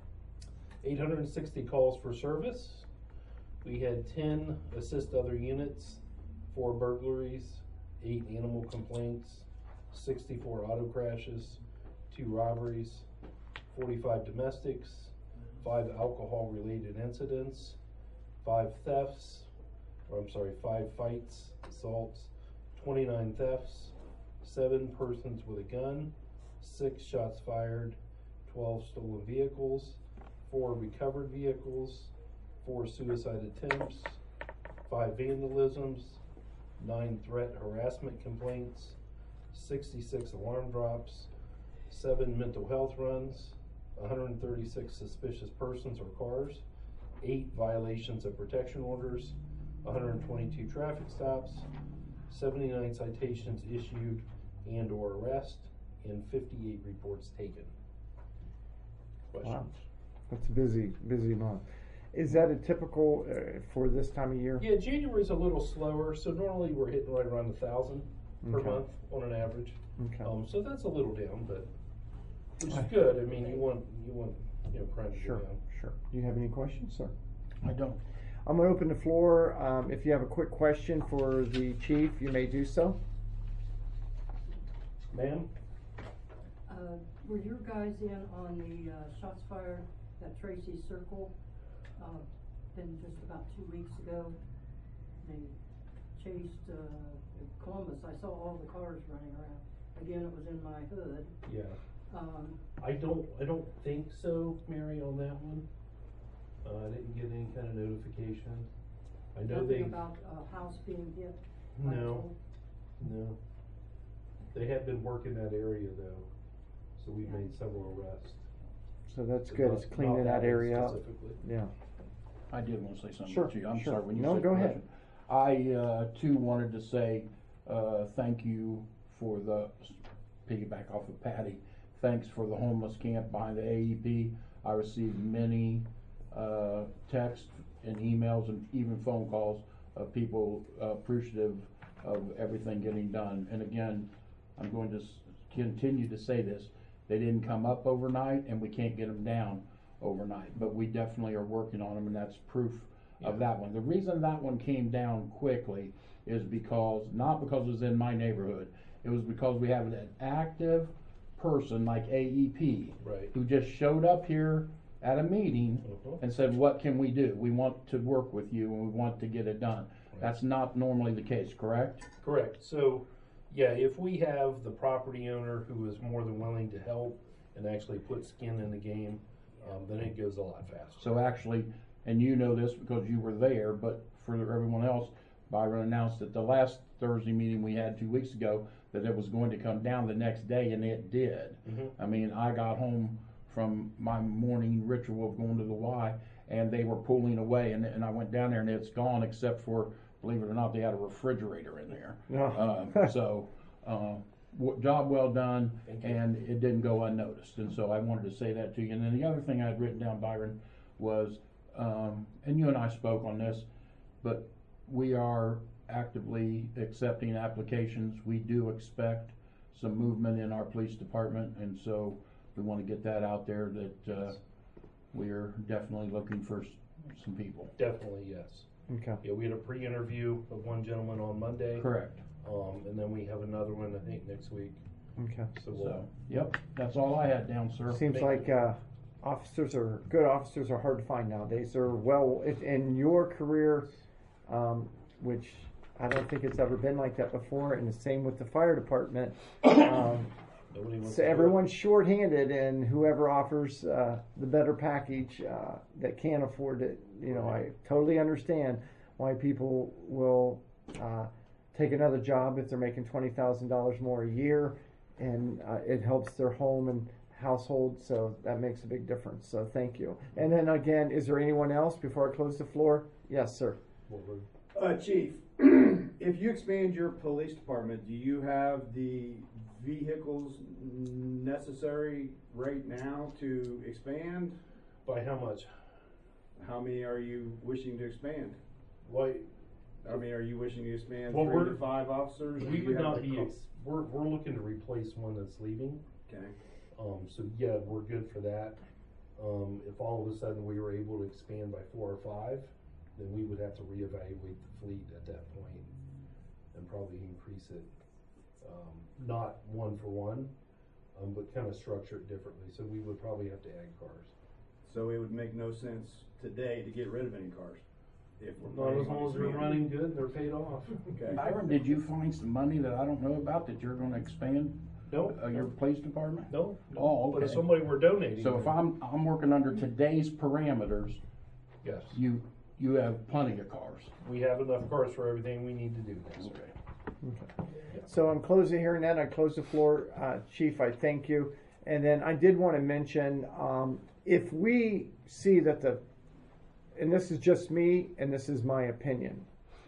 860 calls for service. We had 10 assist other units, 4 burglaries, 8 animal complaints, 64 auto crashes, 2 robberies, 45 domestics, 5 alcohol related incidents, 5 thefts, 5 fights, assaults, 29 thefts, 7 persons with a gun, 6 shots fired, 12 stolen vehicles, 4 recovered vehicles, 4 suicide attempts, 5 vandalisms, 9 threat harassment complaints, 66 alarm drops, 7 mental health runs, 136 suspicious persons or cars, 8 violations of protection orders, 122 traffic stops, 79 citations issued and or arrest, and 58 reports taken. Questions? Wow. That's a busy month. Is that a typical for this time of year? Yeah, January's a little slower, so normally we're hitting right around 1,000 per Okay. month on an average. Okay. So that's a little down, but which is good. I mean, you want crime to Sure, go down. sure. Do you have any questions, sir? I don't. I'm going to open the floor. If you have a quick question for the chief, you may do so. Ma'am? Were your guys in on the shots fired at Tracy Circle? Been just about 2 weeks ago. They chased Columbus. I saw all the cars running around. Again, it was in my hood. Yeah. I don't think so, Mary, on that one. I didn't get any kind of notification. I know Nothing about a house being hit. by a No. pole? No. They have been working that area though, so we've made several arrests. So that's But good. not- It's cleaning not that one area up. specifically. Yeah. I did want to say something Sure, to you. I'm sure. sorry when you No, said go ahead. question. I too wanted to say thank you for the piggyback off of Patty. Thanks for the homeless camp behind the AEP. I received many texts and emails and even phone calls of people appreciative of everything getting done. And again, I'm going to continue to say this. They didn't come up overnight and we can't get them down overnight, but we definitely are working on them, and that's proof of that one. The reason that one came down quickly is not because it was in my neighborhood. It was because we have an active person like AEP Right. who just showed up here at a meeting and said, what can we do? We want to work with you and we want to get it done. Right. That's not normally the case, correct? Correct. So, yeah, if we have the property owner who is more than willing to help and actually put skin in the game, then it goes a lot faster. So actually, and you know this because you were there, but for everyone else, Byron announced at the last Thursday meeting we had 2 weeks ago that it was going to come down the next day, and it did. I mean, I got home from my morning ritual of going to the Y, and they were pulling away, and I went down there, and it's gone except for, believe it or not, they had a refrigerator in there. job well done, and it didn't go unnoticed, and so I wanted to say that to you. And then the other thing I had written down, Byron, was, and you and I spoke on this, but we are actively accepting applications. We do expect some movement in our police department, and so we want to get that out there that we are definitely looking for some people. Definitely, yes. Okay. Yeah, we had a pre-interview of one gentleman on Monday. Correct. And then we have another one, I think, next week. Okay. So, yep, that's all I had down, sir. Seems like good officers are hard to find nowadays. They're in your career, which I don't think it's ever been like that before, and the same with the fire department. So everyone's shorthanded, and whoever offers the better package that can afford it, I totally understand why people will take another job if they're making $20,000 more a year, and it helps their home and household, so that makes a big difference. So thank you. And then again, is there anyone else before I close the floor? Yes, sir. Chief, if you expand your police department, do you have the vehicles necessary right now to expand? By how much? How many are you wishing to expand? Why? I mean, are you wishing to expand Well, 3 to 5 officers? We would not be. We're looking to replace one that's leaving. Okay. So yeah, we're good for that. If all of a sudden we were able to expand by 4 or 5, then we would have to reevaluate the fleet at that point and probably increase it. Not 1 for 1, but kind of structure it differently. So we would probably have to add cars. So it would make no sense today to get rid of any cars. If we're Not as long as they're running good, they're paid off. Okay. Byron, did you find some money that I don't know about that you're going to expand? No. Your police department? No. Oh, okay. But if somebody were donating. So if I'm working under today's parameters, yes, you have plenty of cars. We have enough cars for everything we need to do. Yes. Okay. So I'm closing hearing that. I close the floor. Chief, I thank you. And then I did want to mention, if we see that and this is just me, and this is my opinion,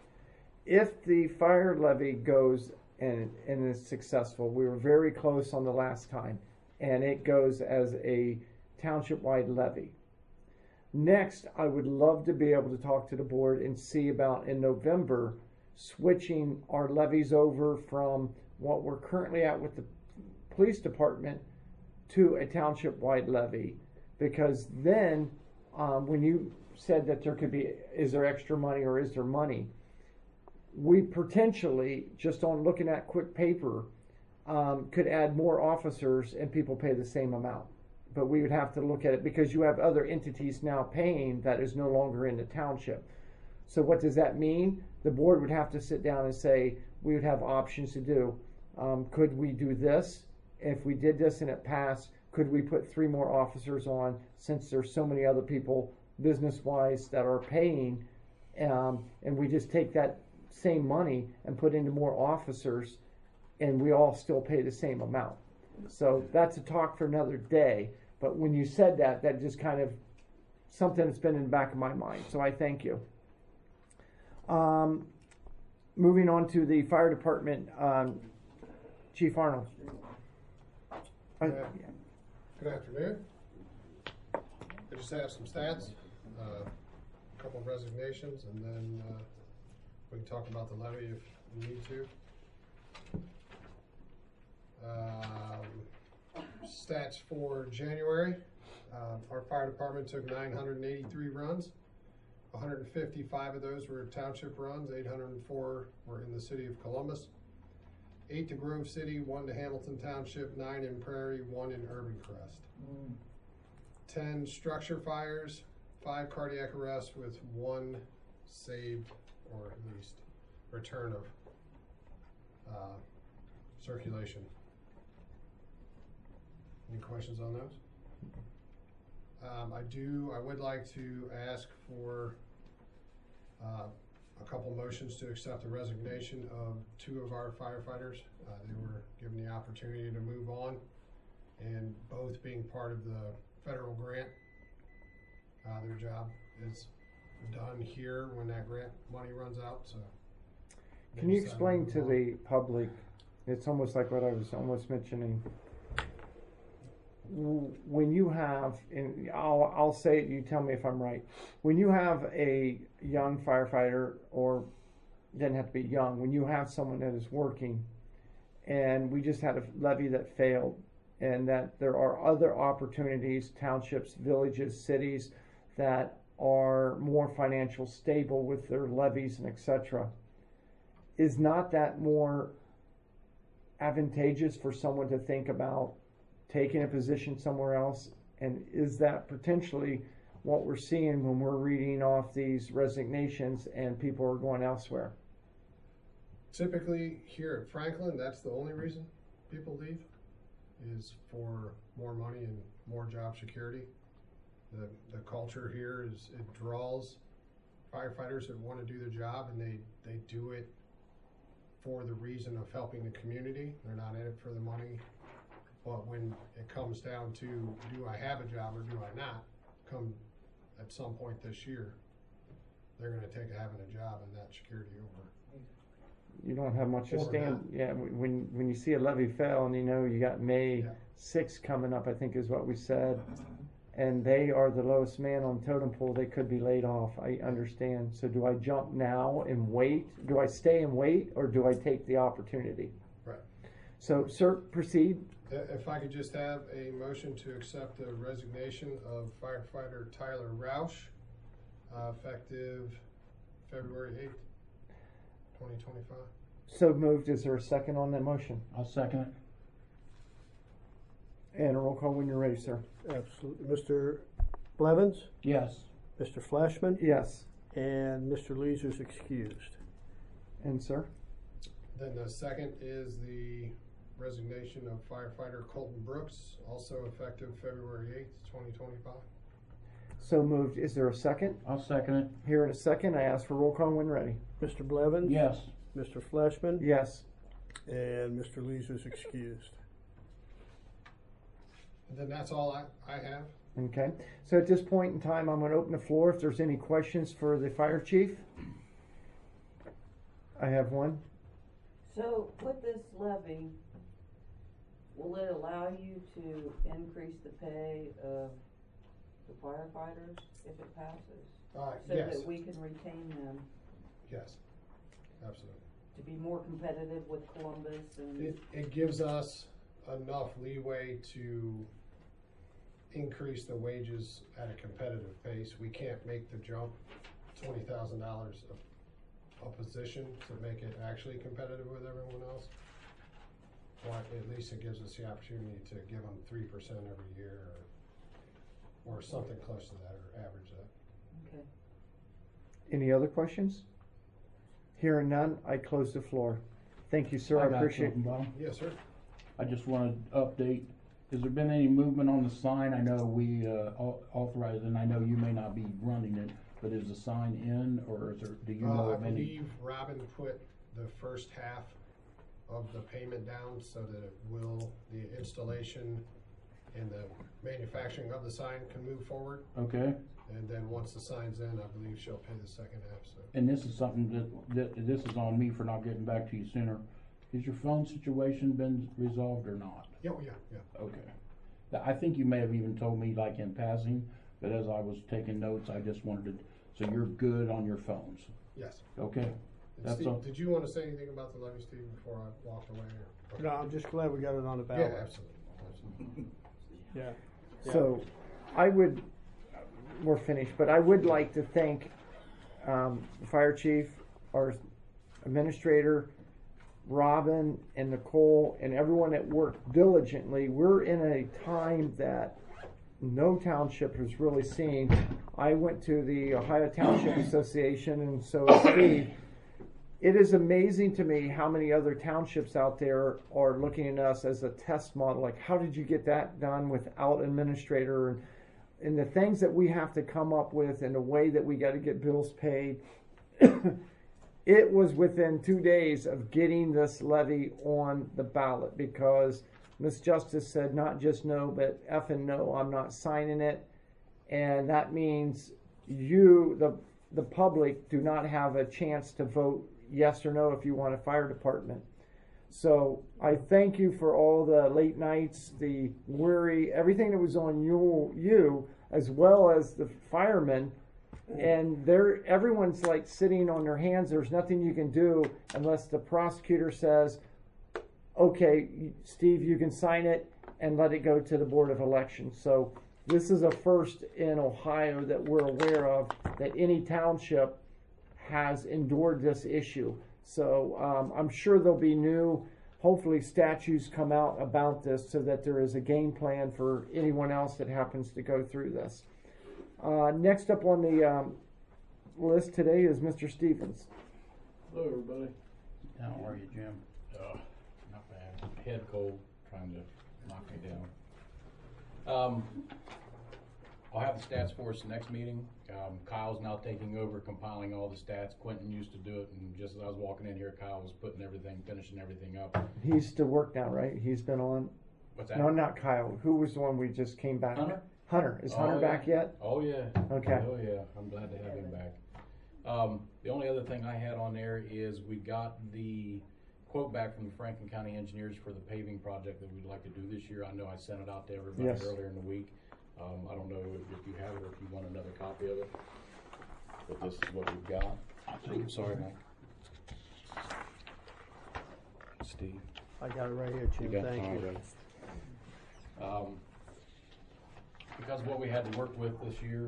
if the fire levy goes and is successful, we were very close on the last time, and it goes as a township-wide levy. Next, I would love to be able to talk to the board and see about in November switching our levies over from what we're currently at with the police department to a township-wide levy, because then when you said that there could be, is there extra money or is there money, we potentially, just on looking at quick paper, could add more officers and people pay the same amount. But we would have to look at it because you have other entities now paying that is no longer in the township. So what does that mean? The board would have to sit down and say, we would have options to do. Could we do this? If we did this and it passed, could we put 3 more officers on, since there's so many other people business-wise that are paying, and we just take that same money and put into more officers, and we all still pay the same amount. So that's a talk for another day. But when you said that, that just kind of something that's been in the back of my mind. So I thank you. Moving on to the fire department, Chief Arnold. Good afternoon. I just have some stats, a couple of resignations, and then we can talk about the levy if we need to. Stats for January, our fire department took 983 runs. 155 of those were township runs, 804 were in the city of Columbus, 8 to Grove City, 1 to Hamilton Township, 9 in Prairie, 1 in Urban Crest. 10 structure fires, 5 cardiac arrests with 1 saved or at least return of circulation. Any questions on those? I would like to ask for a couple motions to accept the resignation of 2 of our firefighters. They were given the opportunity to move on, and both being part of the federal grant. Their job is done here when that grant money runs out. So, can you explain to the public It's almost like what I was almost mentioning. When you have, and I'll say it, you tell me if I'm right. When you have a young firefighter, or doesn't have to be young, when you have someone that is working, and we just had a levy that failed, and that there are other opportunities, townships, villages, cities that are more financial stable with their levies and etc. Is not that more advantageous for someone to think about taking a position somewhere else? And is that potentially what we're seeing when we're reading off these resignations and people are going elsewhere? Typically here at Franklin, that's the only reason people leave, is for more money and more job security. The culture here is, it draws firefighters that want to do the job, and they do it for the reason of helping the community. They're not in it for the money. But when it comes down to, do I have a job or do I not, come at some point this year, they're going to take having a job and that security over. You don't have much to Or stand. not. Yeah, when you see a levy fail, and you know you got May 6th coming up, I think is what we said, and they are the lowest man on the totem pole, they could be laid off. I understand. So do I jump now and wait? Do I stay and wait, or do I take the opportunity? Right. So, sir, proceed. If I could just have a motion to accept the resignation of firefighter Tyler Roush, effective February 8th, 2025. So moved. Is there a second on that motion? I'll second it. And a roll call when you're ready, sir. Absolutely. Mr. Blevins? Yes. Mr. Fleshman? Yes. And Mr. Leeser's excused. And sir? Then the second is the resignation of firefighter Colton Brooks, also effective February 8th, 2025. So moved. Is there a second? I'll second it. Here in a second. I ask for roll call when ready. Mr. Blevins? Yes. Mr. Fleshman? Yes. And Mr. Leeser's excused. And then that's all I have. Okay. So at this point in time, I'm going to open the floor if there's any questions for the fire chief. I have one. So with this levy, will it allow you to increase the pay of the firefighters if it passes? So yes. that we can retain them Yes, absolutely. to be more competitive with Columbus and. It gives us enough leeway to increase the wages at a competitive pace. We can't make the jump $20,000 a position to make it actually competitive with everyone else. But at least it gives us the opportunity to give them 3% every year, or something close to that, or average that. Okay. Any other questions? Hearing none, I close the floor. Thank you, sir. I got appreciate something, Bob. Yes, sir. I just want to update. Has there been any movement on the sign? I know we authorized, and I know you may not be running it, but is the sign in, or is there? Do you know I of any? believe Robin put the first half of the payment down so that the installation and the manufacturing of the sign can move forward. Okay. And then once the sign's in, I believe she'll pay the second half. So. And this is something that this is on me for not getting back to you sooner. Has your phone situation been resolved or not? Yeah, yeah. Okay. I think you may have even told me like in passing, but as I was taking notes, I just wanted to. So you're good on your phones? Yes. Okay. That's Steve, all. did you want to say anything about the levy, Steve, before I walked away? Or? No, I'm just glad we got it on the ballot. Yeah, absolutely. Yeah. So, we're finished, but I would like to thank the fire chief, our administrator, Robin and Nicole, and everyone that worked diligently. We're in a time that no township has really seen. I went to the Ohio Township Association, and so is Steve. It is amazing to me how many other townships out there are looking at us as a test model. Like, how did you get that done without an administrator? And the things that we have to come up with and the way that we got to get bills paid. It was within 2 days of getting this levy on the ballot because Ms. Justice said not just no, but effing no, I'm not signing it. And that means you, the public, do not have a chance to vote yes or no if you want a fire department. So I thank you for all the late nights, the worry, everything that was on you as well as the firemen. And everyone's like sitting on their hands. There's nothing you can do unless the prosecutor says, okay, Steve, you can sign it and let it go to the Board of Elections. So this is a first in Ohio that we're aware of, that any township has endured this issue. So I'm sure there'll be new, hopefully, statutes come out about this so that there is a game plan for anyone else that happens to go through this. Next up on the list today is Mr. Stevens. Hello, everybody. How are you, Jim? Not bad. Head cold, trying to knock me down. I'll have the stats for us the next meeting. Kyle's now taking over, compiling all the stats. Quentin used to do it, and just as I was walking in here, Kyle was finishing everything up. He's to work now, right? He's been on. What's that? No, not Kyle. Who was the one we just came back? Hunter. Is Hunter back yet? Oh yeah. Okay. Oh yeah. I'm glad to have him back. The only other thing I had on there is we got the quote back from the Franklin County engineers for the paving project that we'd like to do this year. I know I sent it out to everybody earlier in the week. I don't know if you have it or if you want another copy of it, but this is what we've got. I'm sorry, Mike. Steve. I got it right here, Jim. Thank you. Because of what we had to work with this year,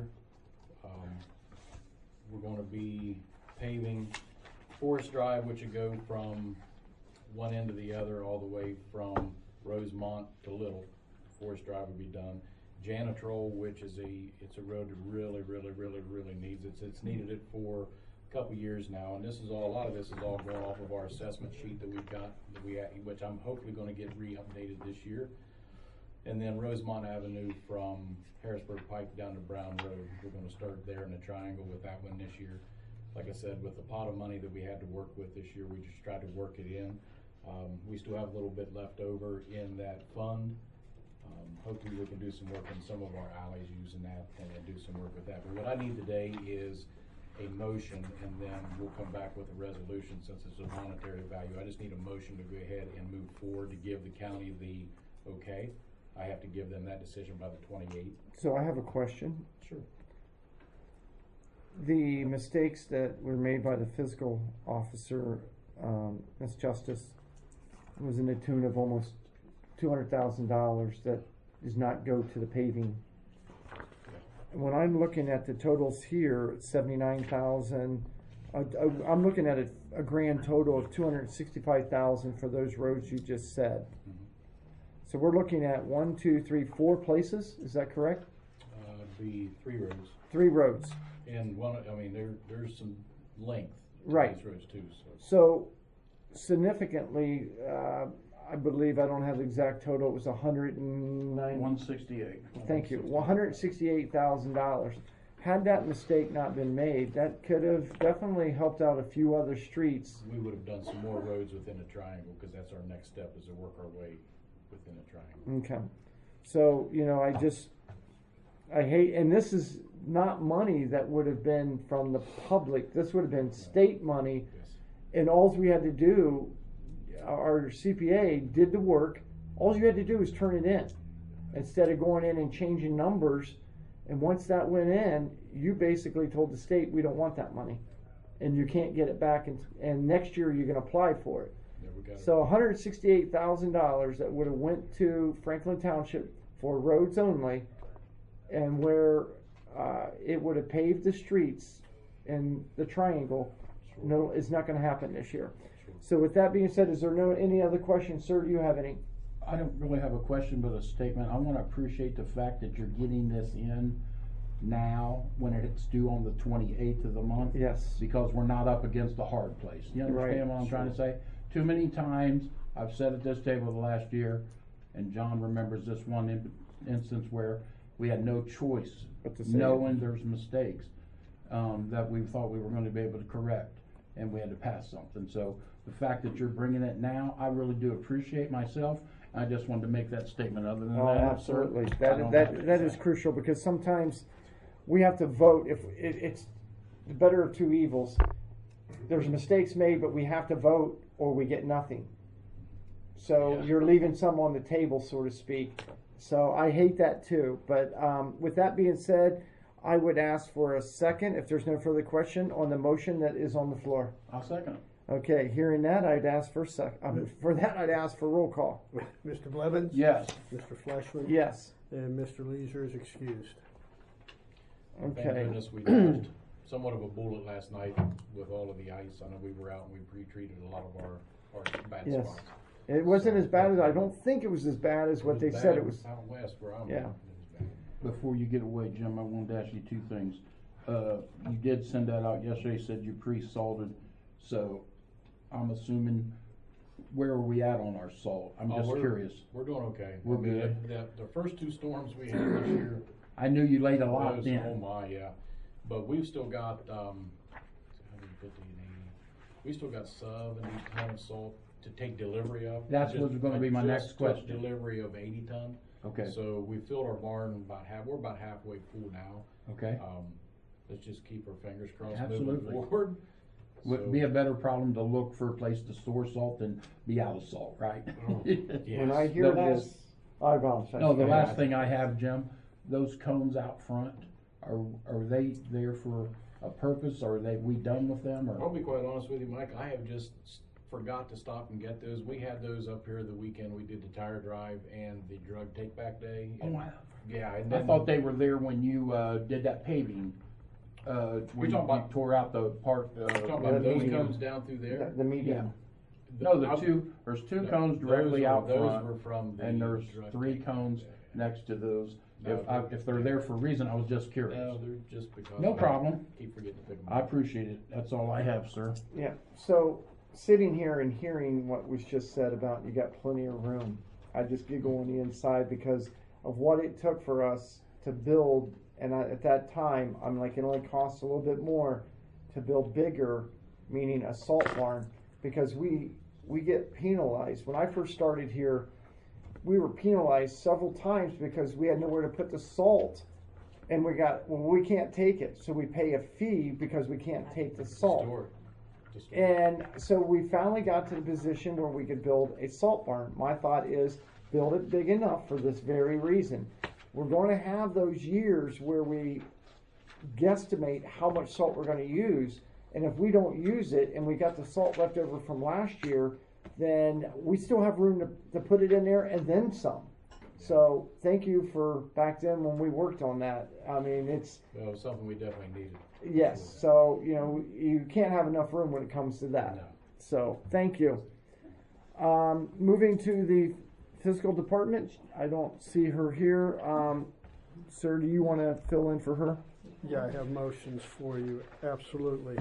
we're going to be paving Forest Drive, which would go from one end to the other, all the way from Rosemont to Little. Forest Drive would be done. Janitrol, which is it's a road that really needs it. It's needed it for a couple years now, and a lot of this is all going off of our assessment sheet that we've got, which I'm hopefully going to get re-updated this year. And then Rosemont Avenue from Harrisburg Pike down to Brown Road. We're going to start there in a triangle with that one this year. Like I said, with the pot of money that we had to work with this year, we just tried to work it in. We still have a little bit left over in that fund. Hopefully we can do some work in some of our alleys using that and then do some work with that. But what I need today is a motion, and then we'll come back with a resolution since it's a monetary value. I just need a motion to go ahead and move forward to give the county the okay. I have to give them that decision by the 28th. So I have a question. Sure. The mistakes that were made by the fiscal officer, Ms. Justice, was in the tune of almost $200,000 that does not go to the paving. When I'm looking at the totals here, 79,000. I'm looking at a grand total of 265,000 for those roads you just said. Mm-hmm. So we're looking at 1, 2, 3, 4 places. Is that correct? Be 3 roads. 3 roads. And one, I mean, there's some length to right. these roads too. So significantly, I believe, I don't have the exact total, it was 168. Thank you. $168,000. Had that mistake not been made, that could have definitely helped out a few other streets. We would have done some more roads within a triangle, because that's our next step, is to work our way within a triangle. Okay. So, I hate, and this is not money that would have been from the public. This would have been state money. Yes. And all we had to do, our CPA did the work. All you had to do was turn it in instead of going in and changing numbers. And once that went in, you basically told the state, we don't want that money. And you can't get it back. And next year you're going to apply for it. Yeah, so $168,000 that would have went to Franklin Township for roads only, and where it would have paved the streets in the triangle. Sure. No, it's not going to happen this year. Sure. So with that being said, is there any other questions, sir? Do you have any? I don't really have a question, but a statement. I want to appreciate the fact that you're getting this in now when it's due on the 28th of the month. Yes. Because we're not up against a hard place. You understand what I'm trying to say? Too many times, I've said at this table the last year, and John remembers this one instance where we had no choice, knowing there's mistakes that we thought we were going to be able to correct, and we had to pass something. So the fact that you're bringing it now, I really do appreciate myself. I just wanted to make that statement. Other than that, absolutely, that is crucial, because sometimes we have to vote. If it's the better of two evils, there's mistakes made, but we have to vote or we get nothing. So you're leaving some on the table, so to speak. So I hate that too. But with that being said, I would ask for a second, if there's no further question, on the motion that is on the floor. I'll second it. Okay, hearing that, I'd ask for I'd ask for roll call. Mr. Blevins? Yes. Mr. Fleshman? Yes. And Mr. Leisure is excused. Thank Okay. goodness we dodged somewhat of a bullet last night with all of the ice. I know we were out and we pre-treated a lot of our bad Yes. spots. It wasn't as bad as, I don't think it was as bad as what they said it was. Out west where I'm Yeah. at, it was bad. Before you get away, Jim, I wanted to ask you two things. You did send that out yesterday, said you pre-salted, so I'm assuming, where are we at on our salt? I'm just curious. We're doing okay. We're I mean, good. The first two storms we had this year. I knew you laid a lot those- in. Oh my, yeah. But we've still got, 150 and 80. We still got 70 ton of salt to take delivery of. That's Just- what's gonna be my I next just took question. Delivery of 80 ton. Okay. So we filled our barn we're about halfway full now. Okay. Let's just keep our fingers crossed Absolutely. moving forward. Would be a better problem to look for a place to store salt than be out of salt, right? Oh, When I hear The last- this, I bounce. No, the last thing I have, Jim, those cones out front, are they there for a purpose? Are we done with them, or? I'll be quite honest with you, Mike, I have just forgot to stop and get those. We had those up here the weekend we did the tire drive and the drug take back day. Oh, wow. Yeah. And I then thought they were there when you, did that paving, when talking about- you tore out the part, talking about the those medium. cones down through there. The medium. No, I'll- there's two No, cones directly those out were- those front. were from the And there's drug 3 take. cones next to those. No, If they're there for a reason, I was just curious. No, they're just because. No I problem. Keep forgetting to pick them I up. appreciate it. That's all I have, sir. Yeah, so sitting here and hearing what was just said about you got plenty of room, I just giggle on the inside because of what it took for us to build. And at that time, I'm like, it only costs a little bit more to build bigger, meaning a salt barn, because we get penalized. When I first started here, we were penalized several times because we had nowhere to put the salt. And we can't take it, so we pay a fee because we can't take the salt. Store. And so we finally got to the position where we could build a salt barn. My thought is build it big enough for this very reason. We're going to have those years where we guesstimate how much salt we're going to use. And if we don't use it and we got the salt left over from last year, then we still have room to put it in there and then some. So thank you for back then when we worked on that. I mean, it's something we definitely needed. yes. So you can't have enough room when it comes to that. No. So thank you. Moving to the fiscal department, I don't see her here. Sir, do you want to fill in for her? Yeah, I have motions for you, absolutely.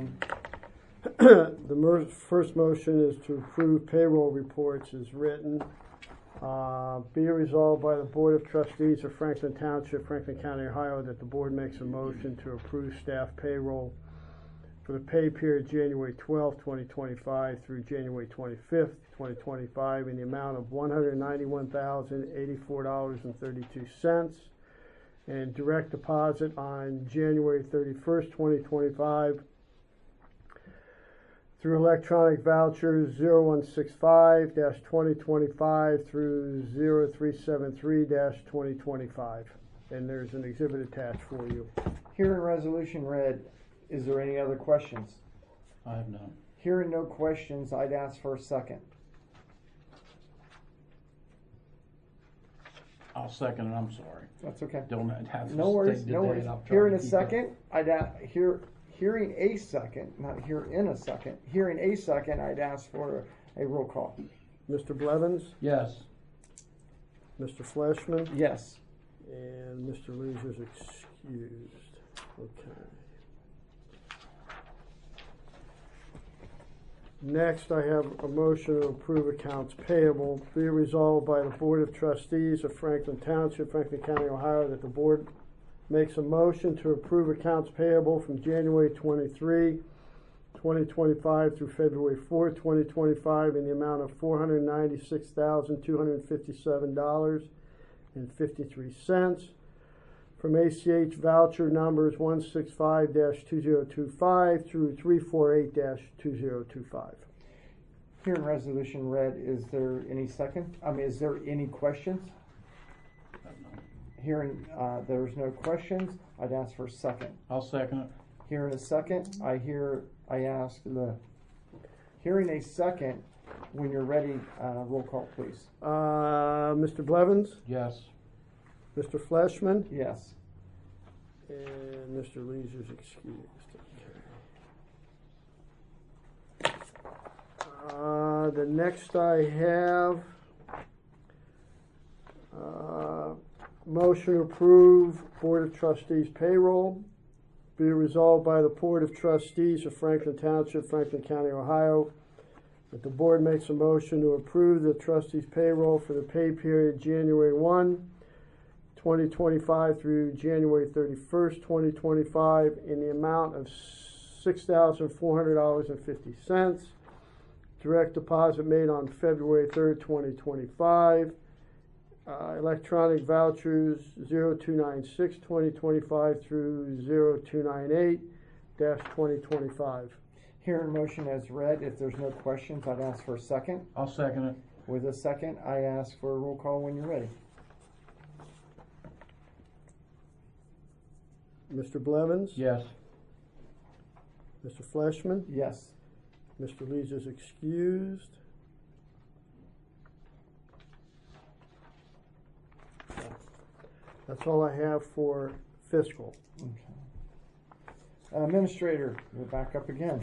The first motion is to approve payroll reports as written. Be it resolved by the Board of Trustees of Franklin Township, Franklin County, Ohio, that the board makes a motion to approve staff payroll for the pay period January 12th, 2025 through January 25th, 2025 in the amount of $191,084.32 and direct deposit on January 31st, 2025 through electronic vouchers 0165-2025 through 0373-2025. And there's an exhibit attached for you. Hearing resolution read, is there any other questions? I have none. Hearing no questions, I'd ask for a second. I'll second it, I'm sorry. That's okay. Don't have to No worries, take the no day, worries. and I'll try Hearing to a keep second, hearing a second, not here in a second. Hearing a second, I'd ask for a roll call. Mr. Blevins? Yes. Mr. Fleshman? Yes. And Mr. Leisure's excused. Okay. Next, I have a motion to approve accounts payable. Be it resolved by the Board of Trustees of Franklin Township, Franklin County, Ohio, that the board makes a motion to approve accounts payable from January 23, 2025 through February 4, 2025 in the amount of $496,257.53 from ACH voucher numbers 165-2025 through 348-2025. Hearing resolution read, is there any is there any questions? Hearing, there's no questions, I'd ask for a second. I'll second it. Hearing a second, hearing a second, when you're ready, roll call, please. Mr. Blevins? Yes. Mr. Fleshman? Yes. And Mr. Leeser's excused. The next I have, motion to approve Board of Trustees payroll. Be resolved by the Board of Trustees of Franklin Township, Franklin County, Ohio, that the board makes a motion to approve the trustees payroll for the pay period January 1, 2025 through January 31st, 2025 in the amount of $6,400.50. Direct deposit made on February 3rd, 2025. Electronic vouchers 0296-2025 through 0298-2025. Hearing motion as read, if there's no questions, I'd ask for a second. I'll second it. With a second, I ask for a roll call when you're ready. Mr. Blevins? Yes. Mr. Fleshman? Yes. Mr. Leeser's excused. That's all I have for fiscal. Okay. Administrator, you're back up again.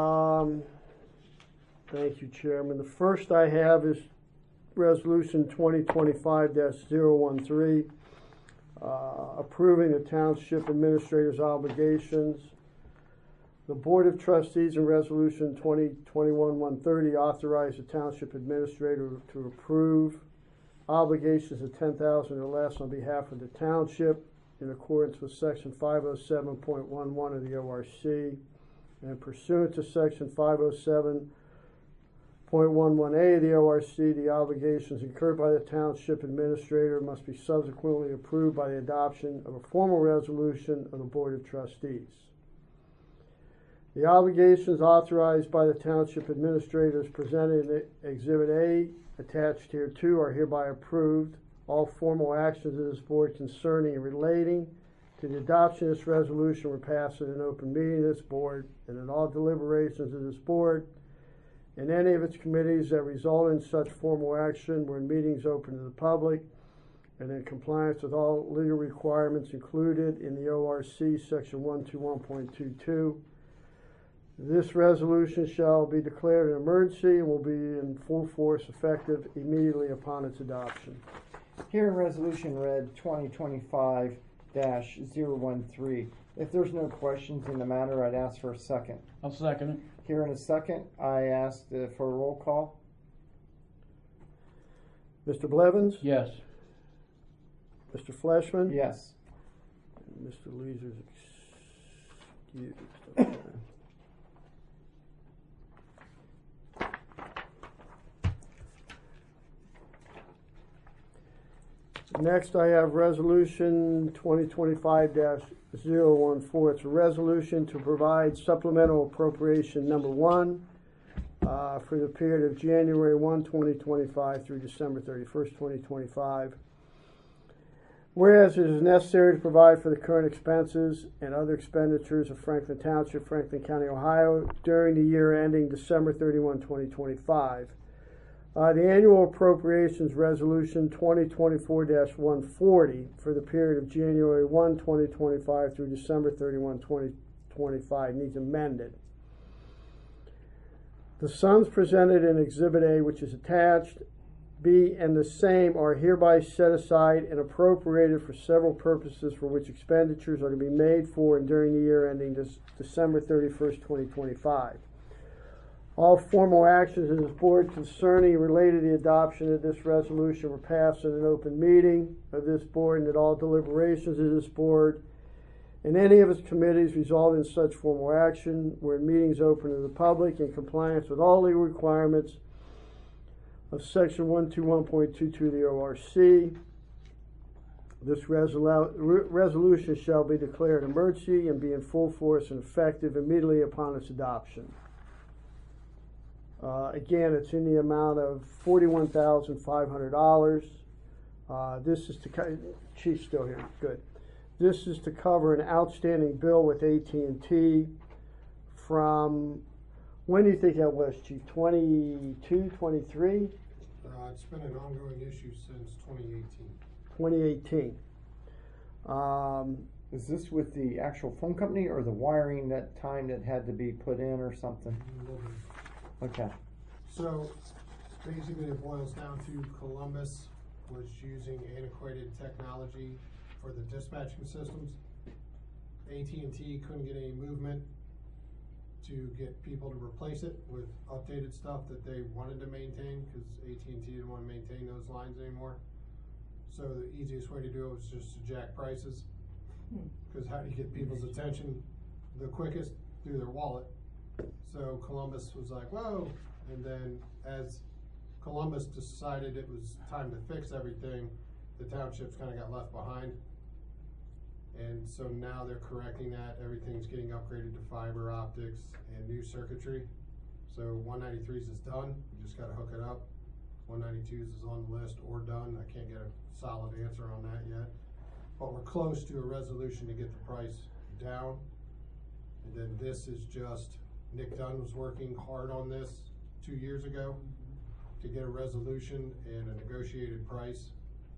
Thank you, Chairman. The first I have is Resolution 2025-013, approving the Township Administrator's obligations. The Board of Trustees in Resolution 2021-130 authorized the Township Administrator to approve obligations of $10,000 or less on behalf of the Township in accordance with Section 507.11 of the ORC, and pursuant to Section 507.11A of the ORC, the obligations incurred by the Township Administrator must be subsequently approved by the adoption of a formal resolution of the Board of Trustees. The obligations authorized by the Township Administrators presented in Exhibit A attached hereto are hereby approved. All formal actions of this board concerning and relating to the adoption of this resolution were passed in an open meeting of this board, and in all deliberations of this board and any of its committees that result in such formal action were in meetings open to the public and in compliance with all legal requirements included in the ORC Section 121.22. This resolution shall be declared an emergency and will be in full force effective immediately upon its adoption. Hearing resolution read 2025-013. If there's no questions in the matter, I'd ask for a second. I'll second it. Hearing a second, I asked for a roll call. Mr. Blevins? Yes. Mr. Fleshman? Yes. And Mr. Leeser's excused. Next, I have Resolution 2025-014. It's a resolution to provide supplemental appropriation number 1 for the period of January 1, 2025 through December 31st, 2025. Whereas it is necessary to provide for the current expenses and other expenditures of Franklin Township, Franklin County, Ohio during the year ending December 31, 2025. The annual appropriations resolution 2024-140 for the period of January 1, 2025 through December 31, 2025 needs amended. The sums presented in Exhibit A, which is attached, B, and the same are hereby set aside and appropriated for several purposes for which expenditures are to be made for and during the year ending December 31st, 2025. All formal actions of this board concerning and related to the adoption of this resolution were passed in an open meeting of this board, and that all deliberations of this board and any of its committees resolved in such formal action were in meetings open to the public in compliance with all legal requirements of Section 121.22 of the ORC. This resolution shall be declared an emergency and be in full force and effective immediately upon its adoption. Again, it's in the amount of $41,500. This is to, Chief's still here, good. This is to cover an outstanding bill with AT&T from, when do you think that was, Chief? 22, 23? It's been an ongoing issue since 2018. 2018. Is this with the actual phone company or the wiring that time that had to be put in or something? Okay. So basically it boils down to Columbus was using antiquated technology for the dispatching systems. AT&T couldn't get any movement to get people to replace it with updated stuff that they wanted to maintain, because AT&T didn't want to maintain those lines anymore. So the easiest way to do it was just to jack prices, because how do you get people's attention the quickest? Through their wallet. So Columbus was like, whoa, and then as Columbus decided it was time to fix everything, the townships kind of got left behind. And so now they're correcting that. Everything's getting upgraded to fiber optics and new circuitry. So 193's is done. We just got to hook it up. 192's is on the list or done. I can't get a solid answer on that yet. But we're close to a resolution to get the price down. And then this is just, Nick Dunn was working hard on this 2 years ago to get a resolution and a negotiated price.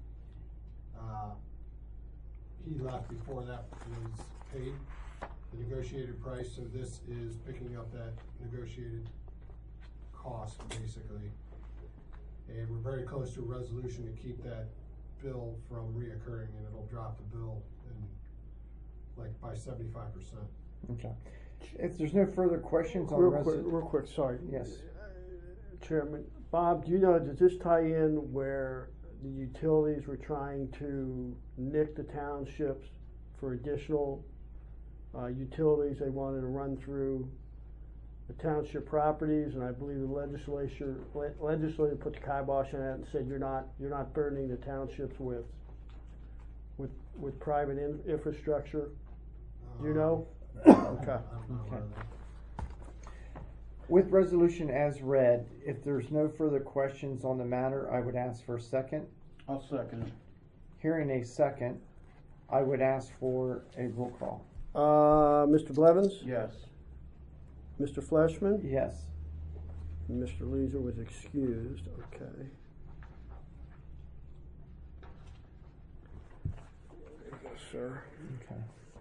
He left before that was paid, the negotiated price, so this is picking up that negotiated cost, basically. And we're very close to a resolution to keep that bill from reoccurring, and it'll drop the bill by 75%. Okay. If there's no further questions on Real quick, sorry. Yes. Chairman, Bob, do you know, does this tie in where the utilities were trying to nick the townships for additional utilities they wanted to run through the township properties? And I believe the legislature put the kibosh on that and said you're not burdening the townships with private infrastructure. Do you know? Okay. With resolution as read, if there's no further questions on the matter, I would ask for a second. I'll second it. Hearing a second, I would ask for a roll call. Mr. Blevins? Yes. Mr. Fleshman? Yes. And Mr. Leeser was excused. Okay. There you go, sir. Okay.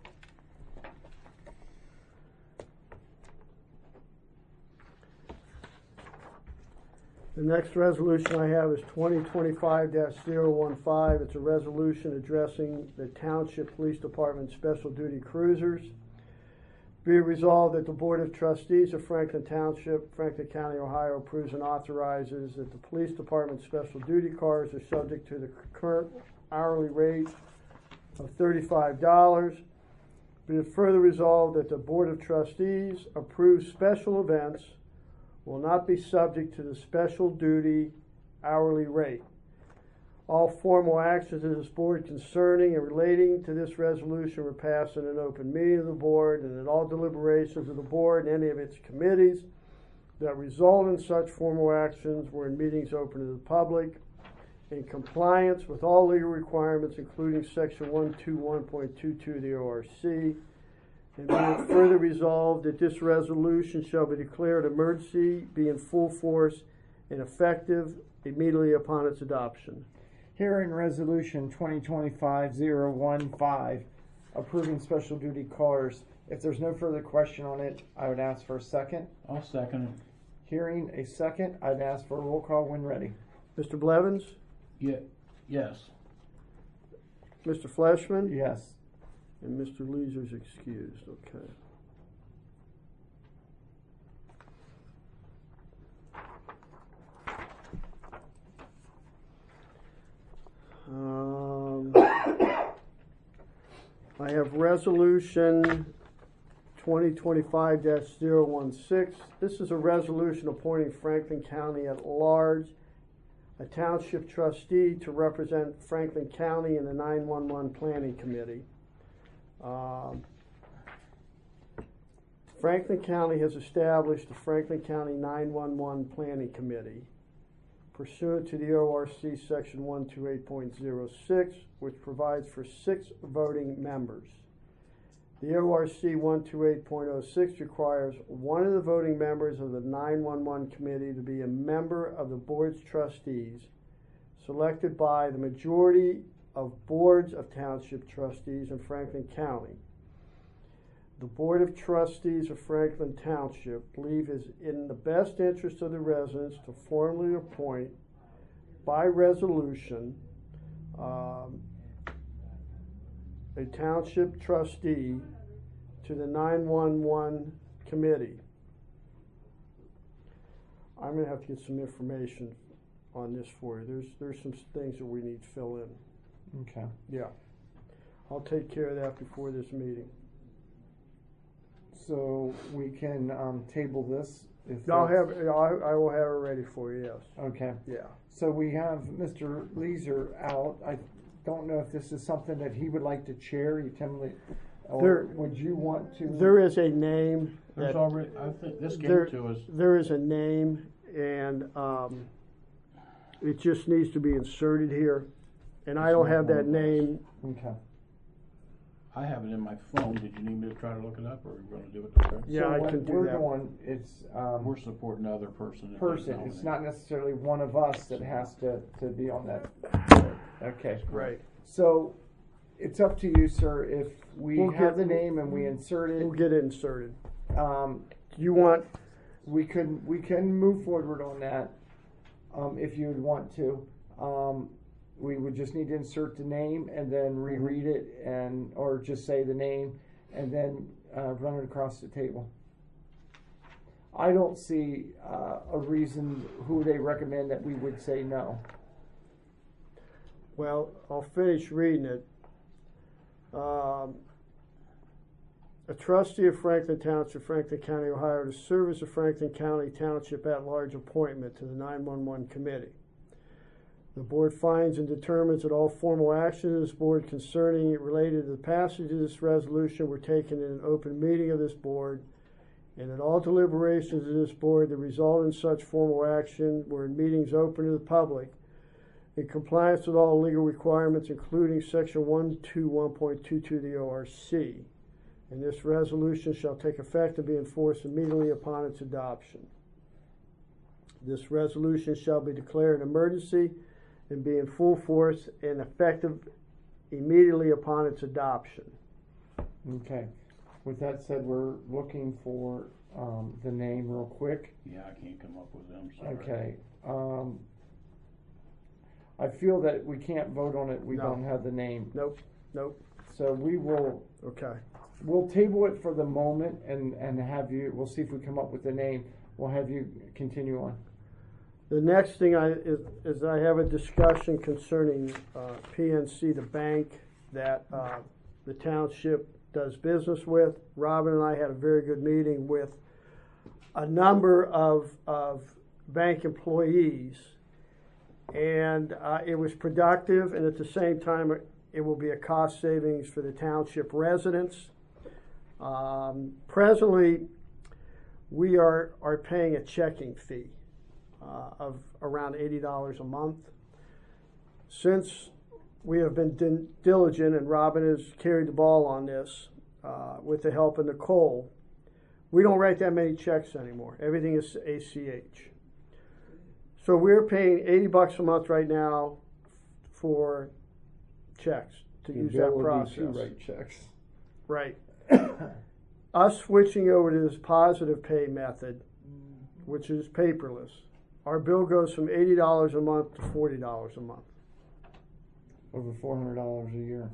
The next resolution I have is 2025-015. It's a resolution addressing the Township Police Department Special Duty Cruisers. Be it resolved that the Board of Trustees of Franklin Township, Franklin County, Ohio approves and authorizes that the Police Department Special Duty cars are subject to the current hourly rate of $35. Be it further resolved that the Board of Trustees approves special events will not be subject to the special duty hourly rate. All formal actions of this board concerning and relating to this resolution were passed in an open meeting of the board, and that all deliberations of the board and any of its committees that result in such formal actions were in meetings open to the public, in compliance with all legal requirements, including section 121.22 of the ORC. And be it further resolved that this resolution shall be declared emergency, be in full force and effective immediately upon its adoption. Hearing resolution 2025-015, approving special duty cars. If there's no further question on it, I would ask for a second. I'll second it. Hearing a second, I'd ask for a roll call when ready. Mr. Blevins? Yes. Mr. Fleshman? Yes. And Mr. Leeser's excused. Okay. I have resolution 2025-016. This is a resolution appointing Franklin County at large, a township trustee to represent Franklin County in the 911 Planning Committee. Franklin County has established the Franklin County 911 Planning Committee pursuant to the ORC Section 128.06, which provides for 6 voting members. The ORC 128.06 requires one of the voting members of the 911 committee to be a member of the board's trustees, selected by the majority of boards of township trustees in Franklin County. The Board of Trustees of Franklin Township believe it is in the best interest of the residents to formally appoint by resolution a township trustee to the 911 committee. I'm going to have to get some information on this for you. There's some things that we need to fill in. Okay. Yeah. I'll take care of that before this meeting. So we can table this. I will have it ready for you. Yes. Okay. Yeah. So we have Mr. Leeser out. I don't know if this is something that he would like to chair. You tell me, or would you want to? There is a name. There's already. I think this came to us. There is a name, and it just needs to be inserted here. And I don't have that name. Okay. I have it in my phone. Did you need me to try to look it up, or are you going to do it this way? Yeah, so I can do we're that. Going, it's we're supporting another person. It's not necessarily one of us that has to be on that. Okay. Right. So it's up to you, sir. If we have the name and we insert it, we'll get it inserted. You want? We can move forward on that if you would want to. We would just need to insert the name and then reread it, or just say the name and then run it across the table. I don't see a reason who they recommend that we would say no. Well, I'll finish reading it. A trustee of Franklin Township, Franklin County, Ohio, to serve as a Franklin County Township at-large appointment to the 911 committee. The board finds and determines that all formal actions of this board concerning it related to the passage of this resolution were taken in an open meeting of this board, and that all deliberations of this board that result in such formal action were in meetings open to the public, in compliance with all legal requirements, including Section 121.22 of the ORC. And this resolution shall take effect and be enforced immediately upon its adoption. This resolution shall be declared an emergency and be in full force and effective immediately upon its adoption. Okay. With that said, we're looking for the name real quick. Yeah, I can't come up with them. Sorry. Okay. I feel that we can't vote on it. We don't have the name. Nope. So we will. Okay. We'll table it for the moment and have you. We'll see if we come up with the name. We'll have you continue on. The next thing is I have a discussion concerning PNC, the bank that the township does business with. Robin and I had a very good meeting with a number of bank employees, and it was productive, and at the same time it will be a cost savings for the township residents. Presently, we are paying a checking fee of around $80 a month. Since we have been diligent, and Robin has carried the ball on this with the help of Nicole, we don't write that many checks anymore. Everything is ACH. So we're paying $80 a month right now for checks to use that process. To write checks. Right. Us switching over to this positive pay method, which is paperless, our bill goes from $80 a month to $40 a month. Over $400 a year.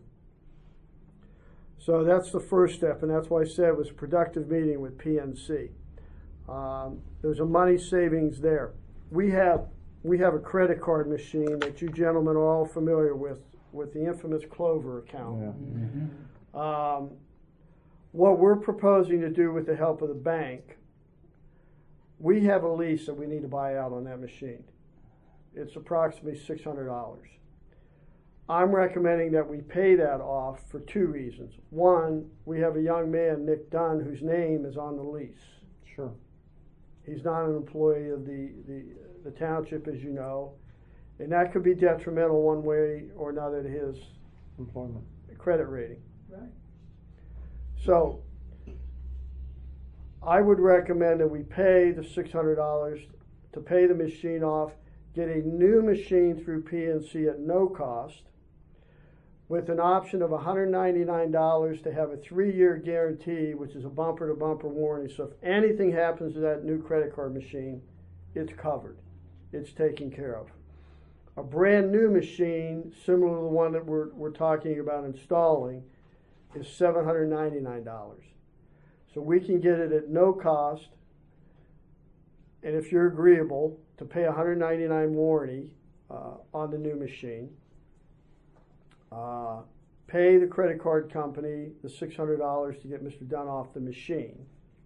So that's the first step, and that's why I said it was a productive meeting with PNC. There's a money savings there. We have a credit card machine that you gentlemen are all familiar with the infamous Clover account. Yeah. Mm-hmm. What we're proposing to do with the help of the bank, we have a lease that we need to buy out on that machine. It's approximately $600. I'm recommending that we pay that off for two reasons. One, we have a young man, Nick Dunn, whose name is on the lease. Sure. He's not an employee of the township, as you know, and that could be detrimental one way or another to his employment credit rating. Right. So I would recommend that we pay the $600 to pay the machine off, get a new machine through PNC at no cost, with an option of $199 to have a 3-year guarantee, which is a bumper-to-bumper warranty. So if anything happens to that new credit card machine, it's covered. It's taken care of. A brand new machine, similar to the one that we're talking about installing, is $799. So we can get it at no cost, and if you're agreeable, to pay $199 warranty on the new machine. Pay the credit card company the $600 to get Mr. Dunn off the machine.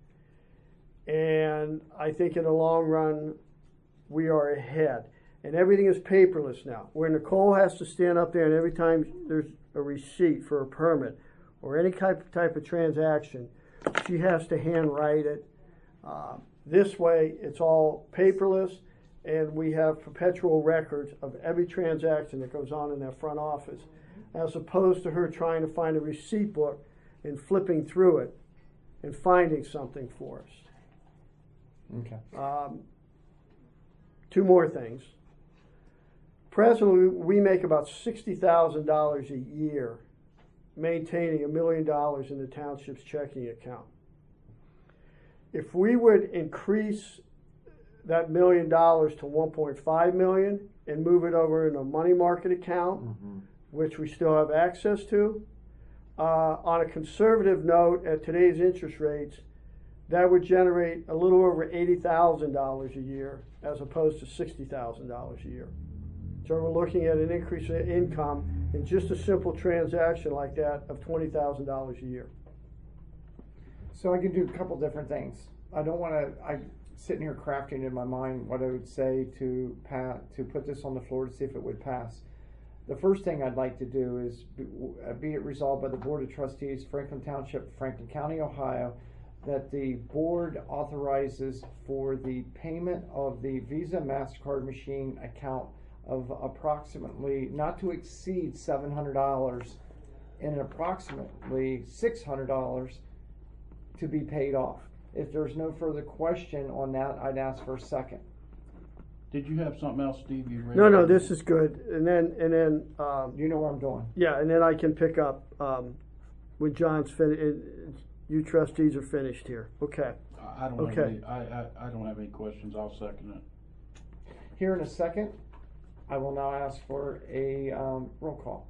And I think in the long run, we are ahead. And everything is paperless now, where Nicole has to stand up there and every time there's a receipt for a permit or any type of transaction, she has to handwrite it. This way, it's all paperless, and we have perpetual records of every transaction that goes on in that front office, as opposed to her trying to find a receipt book and flipping through it and finding something for us. Okay. Two more things. Presently, we make about $60,000 a year maintaining $1 million in the township's checking account. If we would increase that $1 million to $1.5 million and move it over in a money market account, which we still have access to, on a conservative note, at today's interest rates, that would generate a little over $80,000 a year as opposed to $60,000 a year. So we're looking at an increase in income in just a simple transaction like that of $20,000 a year. So I can do a couple different things. I don't want to. I'm sitting here crafting in my mind what I would say to put this on the floor to see if it would pass. The first thing I'd like to do is be it resolved by the Board of Trustees, Franklin Township, Franklin County, Ohio, that the board authorizes for the payment of the Visa MasterCard machine account of approximately not to exceed $700 and approximately $600 to be paid off. If there's no further question on that, I'd ask for a second. Did you have something else, Steve? No, this is good. And then you know where I'm going. Yeah, and then I can pick up when John's finished. You trustees are finished here. Okay. I don't have any. I don't have any questions. I'll second it. Here in a second, I will now ask for a roll call.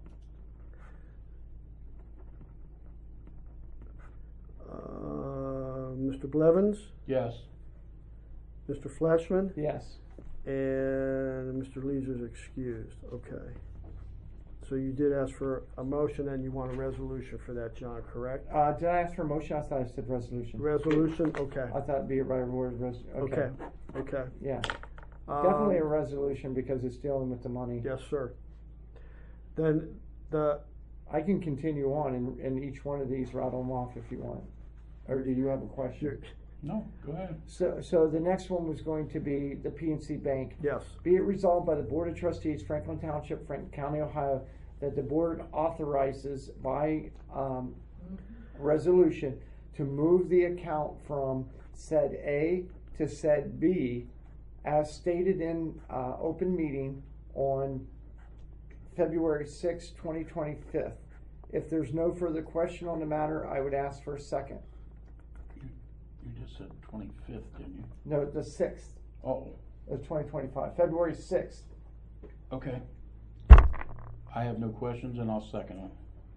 Mr. Blevins? Yes. Mr. Fleshman? Yes. And Mr. Leeser's excused. Okay. So you did ask for a motion and you want a resolution for that, John, correct? Did I ask for a motion? I thought I said resolution. Resolution? Okay. I thought it'd be a right word. Okay. Okay. Yeah. Definitely a resolution because it's dealing with the money. Yes, sir. Then I can continue on and each one of these rattle them off if you want. Or do you have a question? No, go ahead. So the next one was going to be the PNC Bank. Yes. Be it resolved by the Board of Trustees, Franklin Township, Franklin County, Ohio, that the board authorizes by resolution to move the account from said A to said B as stated in open meeting on February 6, 2025. If there's no further question on the matter, I would ask for a second. You just said 25th, didn't you? No, the 6th. Oh. Of 2025, February 6th. Okay. I have no questions and I'll second it.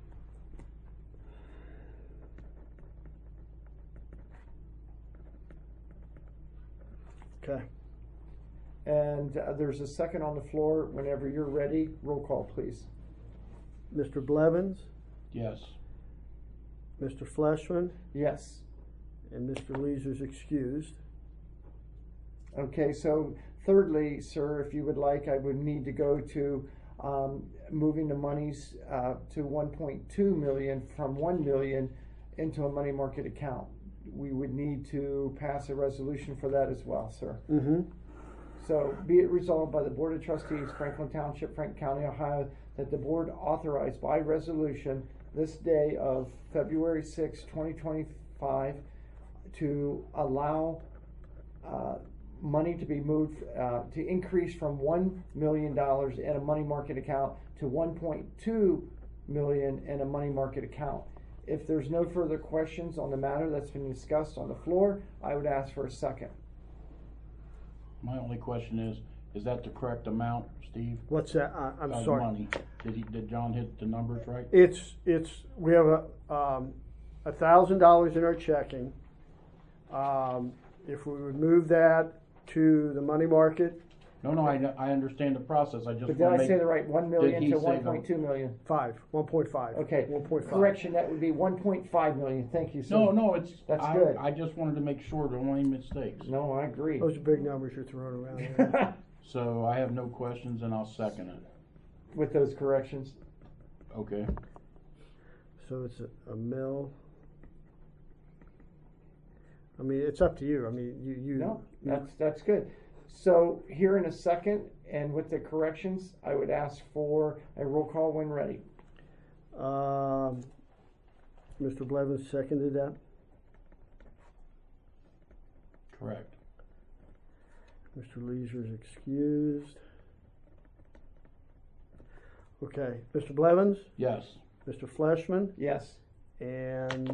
Okay. And there's a second on the floor. Whenever you're ready, roll call, please. Mr. Blevins? Yes. Mr. Fleshman? Yes. And Mr. Leeser's excused. Okay, so thirdly, sir, if you would like, I would need to go to moving the monies to 1.2 million from 1 million into a money market account. We would need to pass a resolution for that as well, sir. Mm-hmm. So be it resolved by the Board of Trustees, Franklin Township, Franklin County, Ohio, that the board authorized by resolution this day of February 6, 2025, to allow money to be moved, to increase from $1 million in a money market account to 1.2 million in a money market account. If there's no further questions on the matter that's been discussed on the floor, I would ask for a second. My only question is that the correct amount, Steve? What's that? I'm Of sorry. money. Did John hit the numbers right? We have $1,000 in our checking. If we would move that to the money market. No, I understand the process. I just But want did to I make. say the right 1 million Did he to say 1.2 million? 1.5. Okay. 1.5. Correction, that would be 1.5 million. Thank you, sir. No, That's good. I just wanted to make sure there weren't any mistakes. No, I agree. Those are big numbers you're throwing around there. So I have no questions and I'll second it. With those corrections. Okay. So it's a mill. I mean, it's up to you. I mean, you. No, that's good. So here in a second, and with the corrections, I would ask for a roll call when ready. Mr. Blevins seconded that. Correct. Mr. Leeser's excused. Okay, Mr. Blevins, Yes. Mr. Fleshman, Yes. and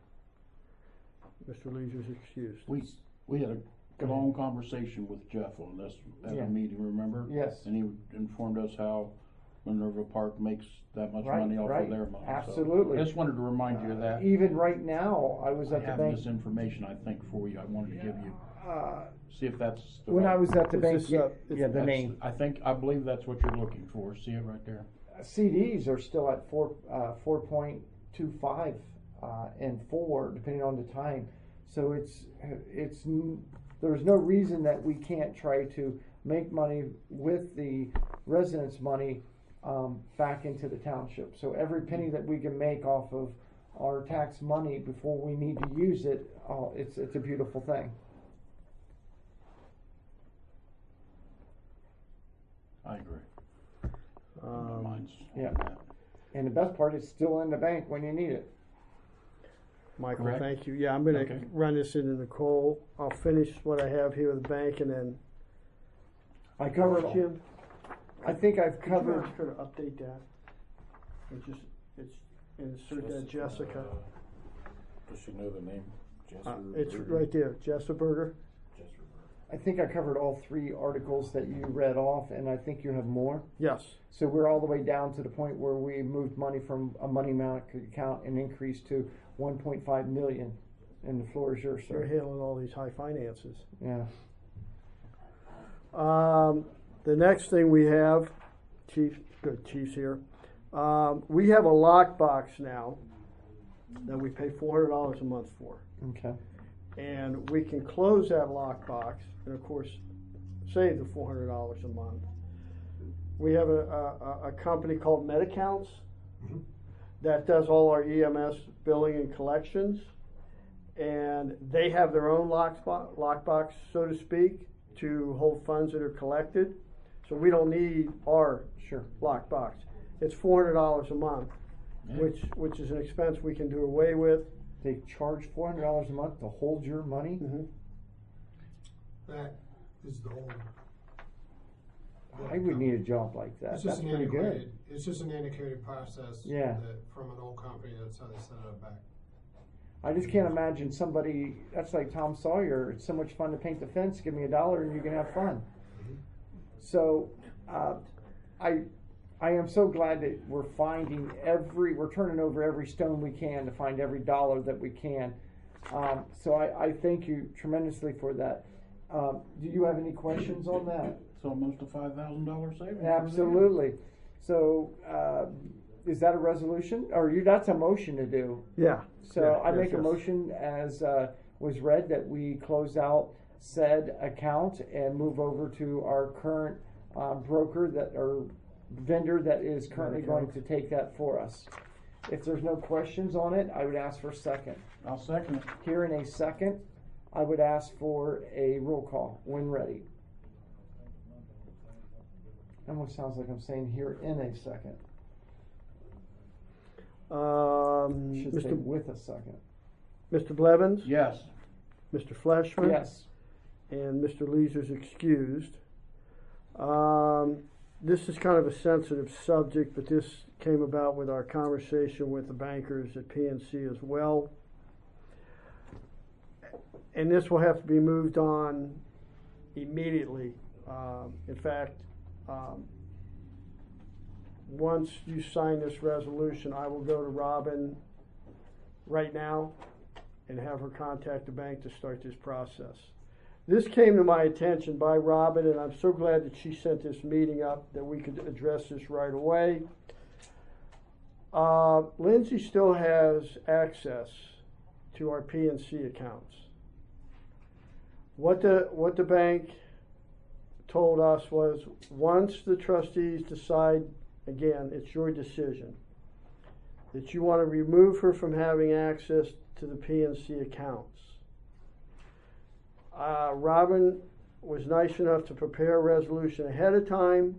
Mr. Leeser's excused. We had a long conversation with Jeff on this at Yeah. a meeting, remember? Yes. And he informed us how Minerva Park makes that much Right, money off right. of their money. So Absolutely. I just wanted to remind you of that. Even right now, I was I at the have bank. this information, I think, for you. I wanted to give you, see if that's. the When right- I was at the Is bank, this, the That's- name. I believe that's what you're looking for. See it right there? CDs are still at 4.25 and 4, depending on the time. So there's no reason that we can't try to make money with the residents' money back into the township. So every penny that we can make off of our tax money before we need to use it, it's a beautiful thing. I agree. Yeah. And the best part is still in the bank when you need it. Michael, Correct. thank you. Yeah, I'm going to Okay. run this into Nicole. I'll finish what I have here with the bank, and then I covered. Jim. I think I've Could you covered. ask her to update that? It's insert that Jessica. Does she know the name? It's right there, Jessica Berger. I think I covered all 3 articles that you read off, and I think you have more. Yes. So we're all the way down to the point where we moved money from a money market account and increased to 1.5 million. And the floor is yours, You're sir. handling all these high finances. Yeah. The next thing we have, Chief's here. We have a lockbox now that we pay $400 a month for. Okay. And we can close that lockbox and, of course, save the $400 a month. We have a company called MedAccounts that does all our EMS billing and collections. And they have their own lockbox, so to speak, to hold funds that are collected. So we don't need our lockbox. It's $400 a month, Yeah. which is an expense we can do away with. They charge $400 a month to hold your money? That is the whole. I would need a job like that. It's That's just an pretty good. antiquated. It's just an antiquated process. Yeah. From an old company. That's how they set it up back. I just can't imagine somebody, that's like Tom Sawyer. It's so much fun to paint the fence. Give me $1 and you can have fun. So, I am so glad that we're turning over every stone we can to find every dollar that we can. So I thank you tremendously for that. Do you have any questions on that? It's almost a $5,000 savings. Absolutely. So, is that a resolution, or that's a motion to do? Yeah. So Yeah, I make yes. a motion as was read that we close out said account and move over to our current broker vendor that is currently going to take that for us. If there's no questions on it, I would ask for a second. I'll second it. Here in a second, I would ask for a roll call when ready. Almost sounds like I'm saying here in a second. Should say with a second. Mr. Blevins? Yes. Mr. Fleshman? Yes. And Mr. Leeser's excused. This is kind of a sensitive subject, but this came about with our conversation with the bankers at PNC as well. And this will have to be moved on immediately. In fact, once you sign this resolution, I will go to Robin right now and have her contact the bank to start this process. This came to my attention by Robin, and I'm so glad that she sent this meeting up that we could address this right away. Lindsay still has access to our PNC accounts. What the bank told us was, once the trustees decide, again, it's your decision, that you want to remove her from having access to the PNC accounts. Robin was nice enough to prepare a resolution ahead of time.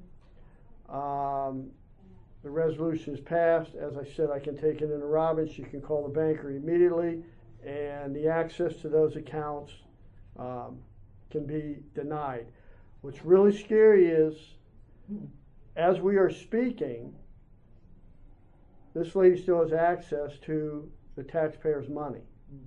The resolution is passed. As I said, I can take it into Robin. She can call the banker immediately, and the access to those accounts can be denied. What's really scary is, as we are speaking, this lady still has access to the taxpayers' money.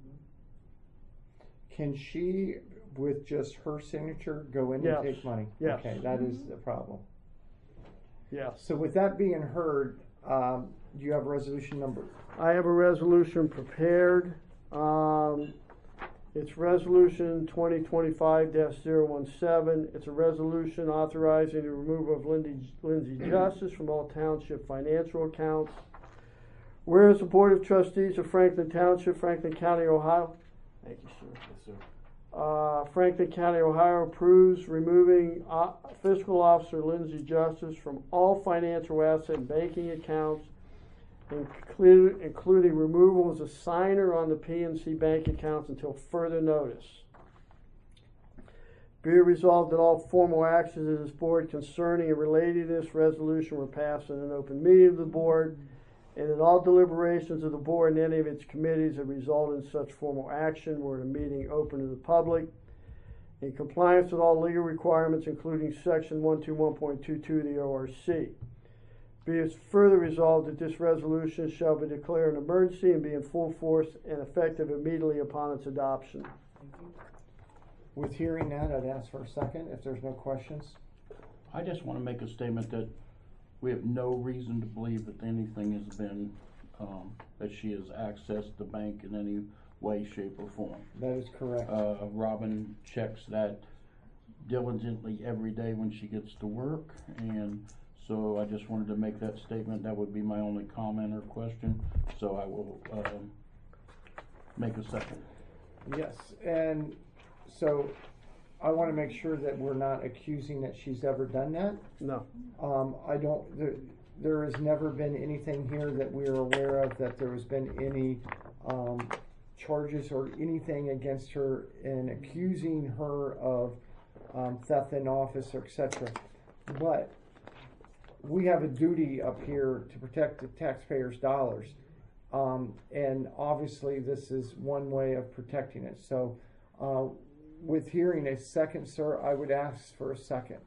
Can she, with just her signature, go in and take money? Yes. Okay, that is the problem. Yes. So with that being heard, do you have a resolution number? I have a resolution prepared. It's resolution 2025-017. It's a resolution authorizing the removal of Lindsay Justice from all township financial accounts. Whereas the Board of Trustees of Franklin Township, Franklin County, Ohio, thank you, sir. Yes, sir. Franklin County, Ohio approves removing fiscal officer Lindsay Justice from all financial asset and banking accounts, including removal as a signer on the PNC bank accounts until further notice. Be it resolved that all formal actions of this board concerning and relating to this resolution were passed in an open meeting of the board, and that all deliberations of the board and any of its committees that result in such formal action were in a meeting open to the public, in compliance with all legal requirements, including section 121.22 of the ORC. Be it further resolved that this resolution shall be declared an emergency and be in full force and effective immediately upon its adoption. With hearing that, I'd ask for a second if there's no questions. I just want to make a statement that we have no reason to believe that anything has been, that she has accessed the bank in any way, shape, or form. That is correct. Robin checks that diligently every day when she gets to work, and so I just wanted to make that statement. That would be my only comment or question, so I will make a second. Yes, and so I want to make sure that we're not accusing that she's ever done that. No. I don't, there has never been anything here that we are aware of that there has been any charges or anything against her in accusing her of theft in office or etc. But we have a duty up here to protect the taxpayers' dollars. And obviously this is one way of protecting it. So with hearing a second, sir, I would ask for a second.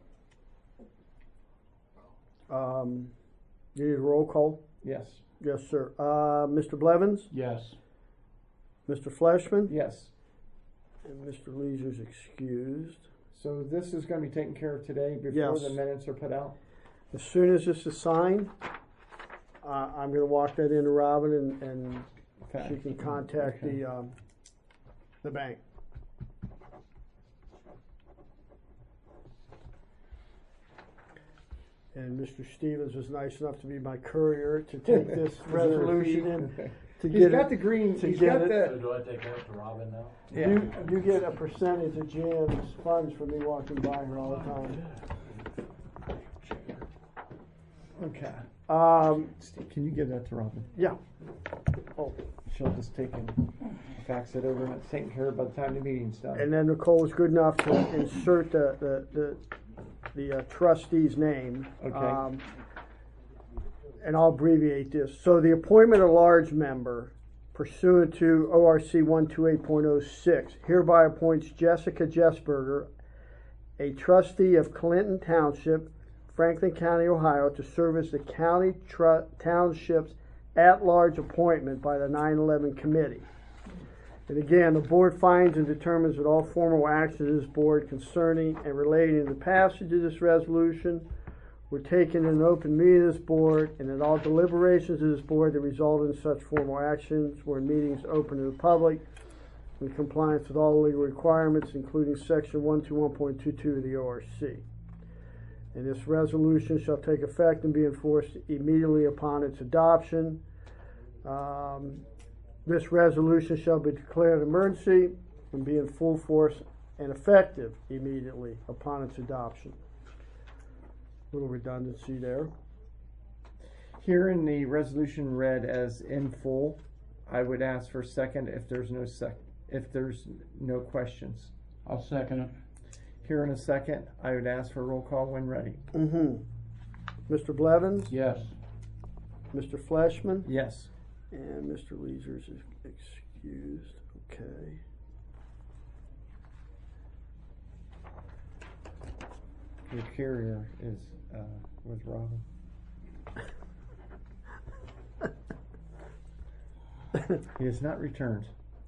You need a roll call? Yes. Yes, sir. Mr. Blevins? Yes. Mr. Fleshman? Yes. And Mr. Leeser's excused. So this is going to be taken care of today before Yes. the minutes are put out? As soon as this is signed, I'm going to walk that into Robin and Okay. she can contact the bank. And Mr. Stevens was nice enough to be my courier to take this resolution in. To He's get got it, the green. to He's get got it. the. So do I take that to Robin now? Yeah. You get a percentage of Jan's funds for me walking by her all the time. Okay. Um, Steve, can you give that to Robin? yeah. Oh. She'll just take and fax it over and it's taken care of by the time the meeting's done. And then Nicole was good enough to insert the trustee's name. Okay. And I'll abbreviate this. So the appointment of large member pursuant to ORC 128.06 hereby appoints Jessica Jessberger, a trustee of Clinton Township, Franklin County, Ohio, to serve as the county township's at-large appointment by the 9/11 committee. And again, the board finds and determines that all formal actions of this board concerning and relating to the passage of this resolution were taken in an open meeting of this board, and that all deliberations of this board that resulted in such formal actions were in meetings open to the public in compliance with all legal requirements, including section 121.22 of the ORC. And this resolution shall take effect and be enforced immediately upon its adoption. This resolution shall be declared an emergency and be in full force and effective immediately upon its adoption. Little redundancy there. Here in the resolution read as in full, I would ask for a second if there's no questions. I'll second it. Here in a second, I would ask for a roll call when ready. Mr. Blevins? Yes. Mr. Fleshman? Yes. And Mr. Leisers is excused. Okay. Your carrier is with Robin. He has not returned.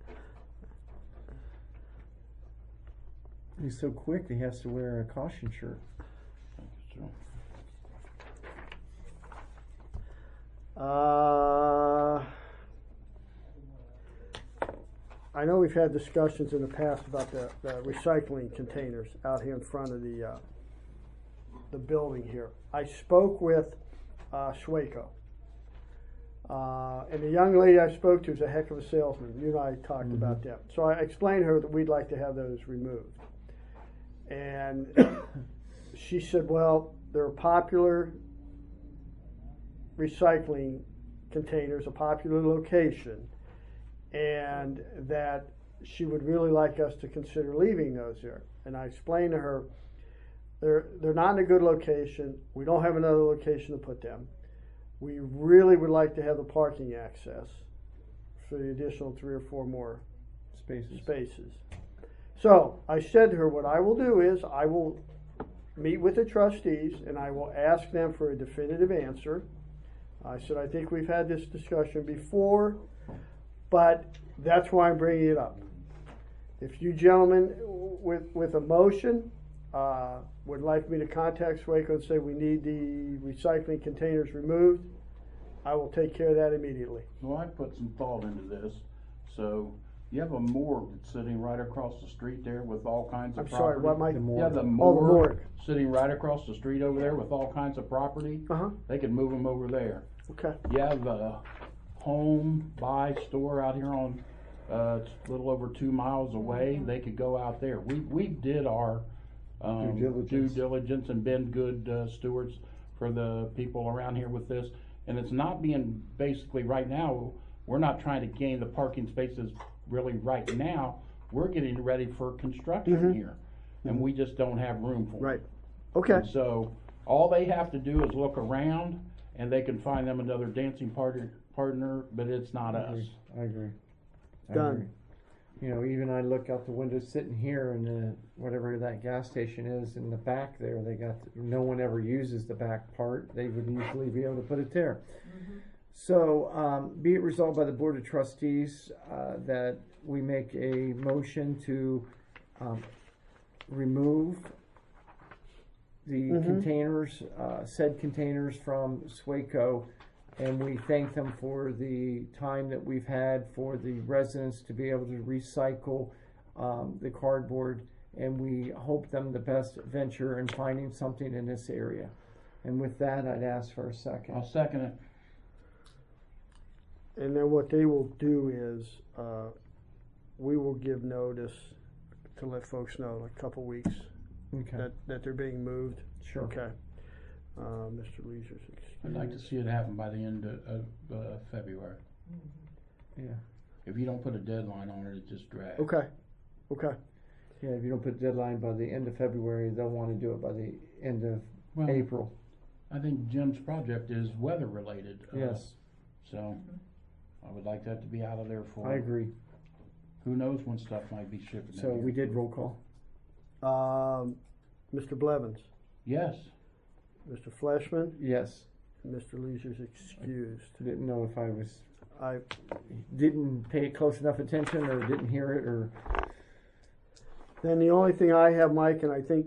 He's so quick he has to wear a caution shirt. I know we've had discussions in the past about the recycling containers out here in front of the building here. I spoke with Schwaco. And the young lady I spoke to is a heck of a salesman. You and I talked about that. So I explained to her that we'd like to have those removed. And she said, well, they're popular recycling containers, a popular location, and that she would really like us to consider leaving those there. And I explained to her, they're not in a good location. We don't have another location to put them. We really would like to have the parking access for the additional 3 or 4 more spaces. So I said to her, what I will do is I will meet with the trustees and I will ask them for a definitive answer. I said, I think we've had this discussion before, but that's why I'm bringing it up. If you gentlemen with a motion would like me to contact Schwaco and say we need the recycling containers removed, I will take care of that immediately. Well, I put some thought into this. So you have a morgue sitting right across the street there with all kinds of property. I'm sorry, what might the morgue? Yeah, the morgue sitting right across the street over there with all kinds of property. They could move them over there. Okay. You have the home buy store out here on it's a little over 2 miles away. They could go out there. We did our due diligence and been good stewards for the people around here with this. And it's not being, basically right now, we're not trying to gain the parking spaces really right now. We're getting ready for construction here. And we just don't have room for them. Right. Okay. And so all they have to do is look around and they can find them another dancing partner, but it's not us. I agree. Done. You know, even I look out the window sitting here and whatever that gas station is in the back there, no one ever uses the back part. They would usually be able to put it there. So be it resolved by the Board of Trustees that we make a motion to remove the containers, said containers from Schwaco, and we thank them for the time that we've had for the residents to be able to recycle the cardboard, and we hope them the best venture in finding something in this area. And with that, I'd ask for a second. I'll second it. And then what they will do is we will give notice to let folks know a couple weeks that they're being moved. Sure. Okay. Mr. Leisure's excused. I'd like to see it happen by the end of February. Yeah. If you don't put a deadline on it, it just drags. Okay, okay. Yeah, if you don't put a deadline by the end of February, they'll want to do it by the end of Well, April. I think Jim's project is weather related. Yes. So I would like that to be out of there for. I agree. Who knows when stuff might be shipping. So we did roll call. Mr. Blevins, Yes. Mr. Fleshman, Yes. Mr. Leisure's excused. Didn't know if I didn't pay close enough attention or didn't hear it or. Then the only thing I have, Mike, and I think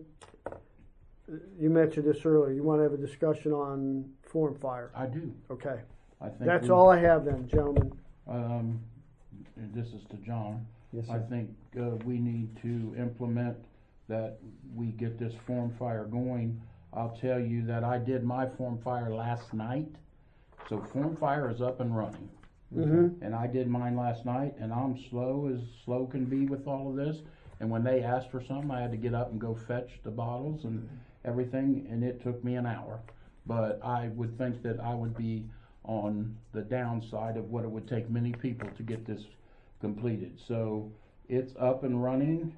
you mentioned this earlier, you want to have a discussion on form fire. I do. Okay. I think That's all I have then, gentlemen. And this is to John. Yes, I sir. think we need to implement that we get this form fire going. I'll tell you that I did my form fire last night. So form fire is up and running. Mm-hmm. And I did mine last night, and I'm slow as slow can be with all of this. And when they asked for something, I had to get up and go fetch the bottles and everything, and it took me an hour. But I would think that I would be on the downside of what it would take many people to get this completed. So it's up and running.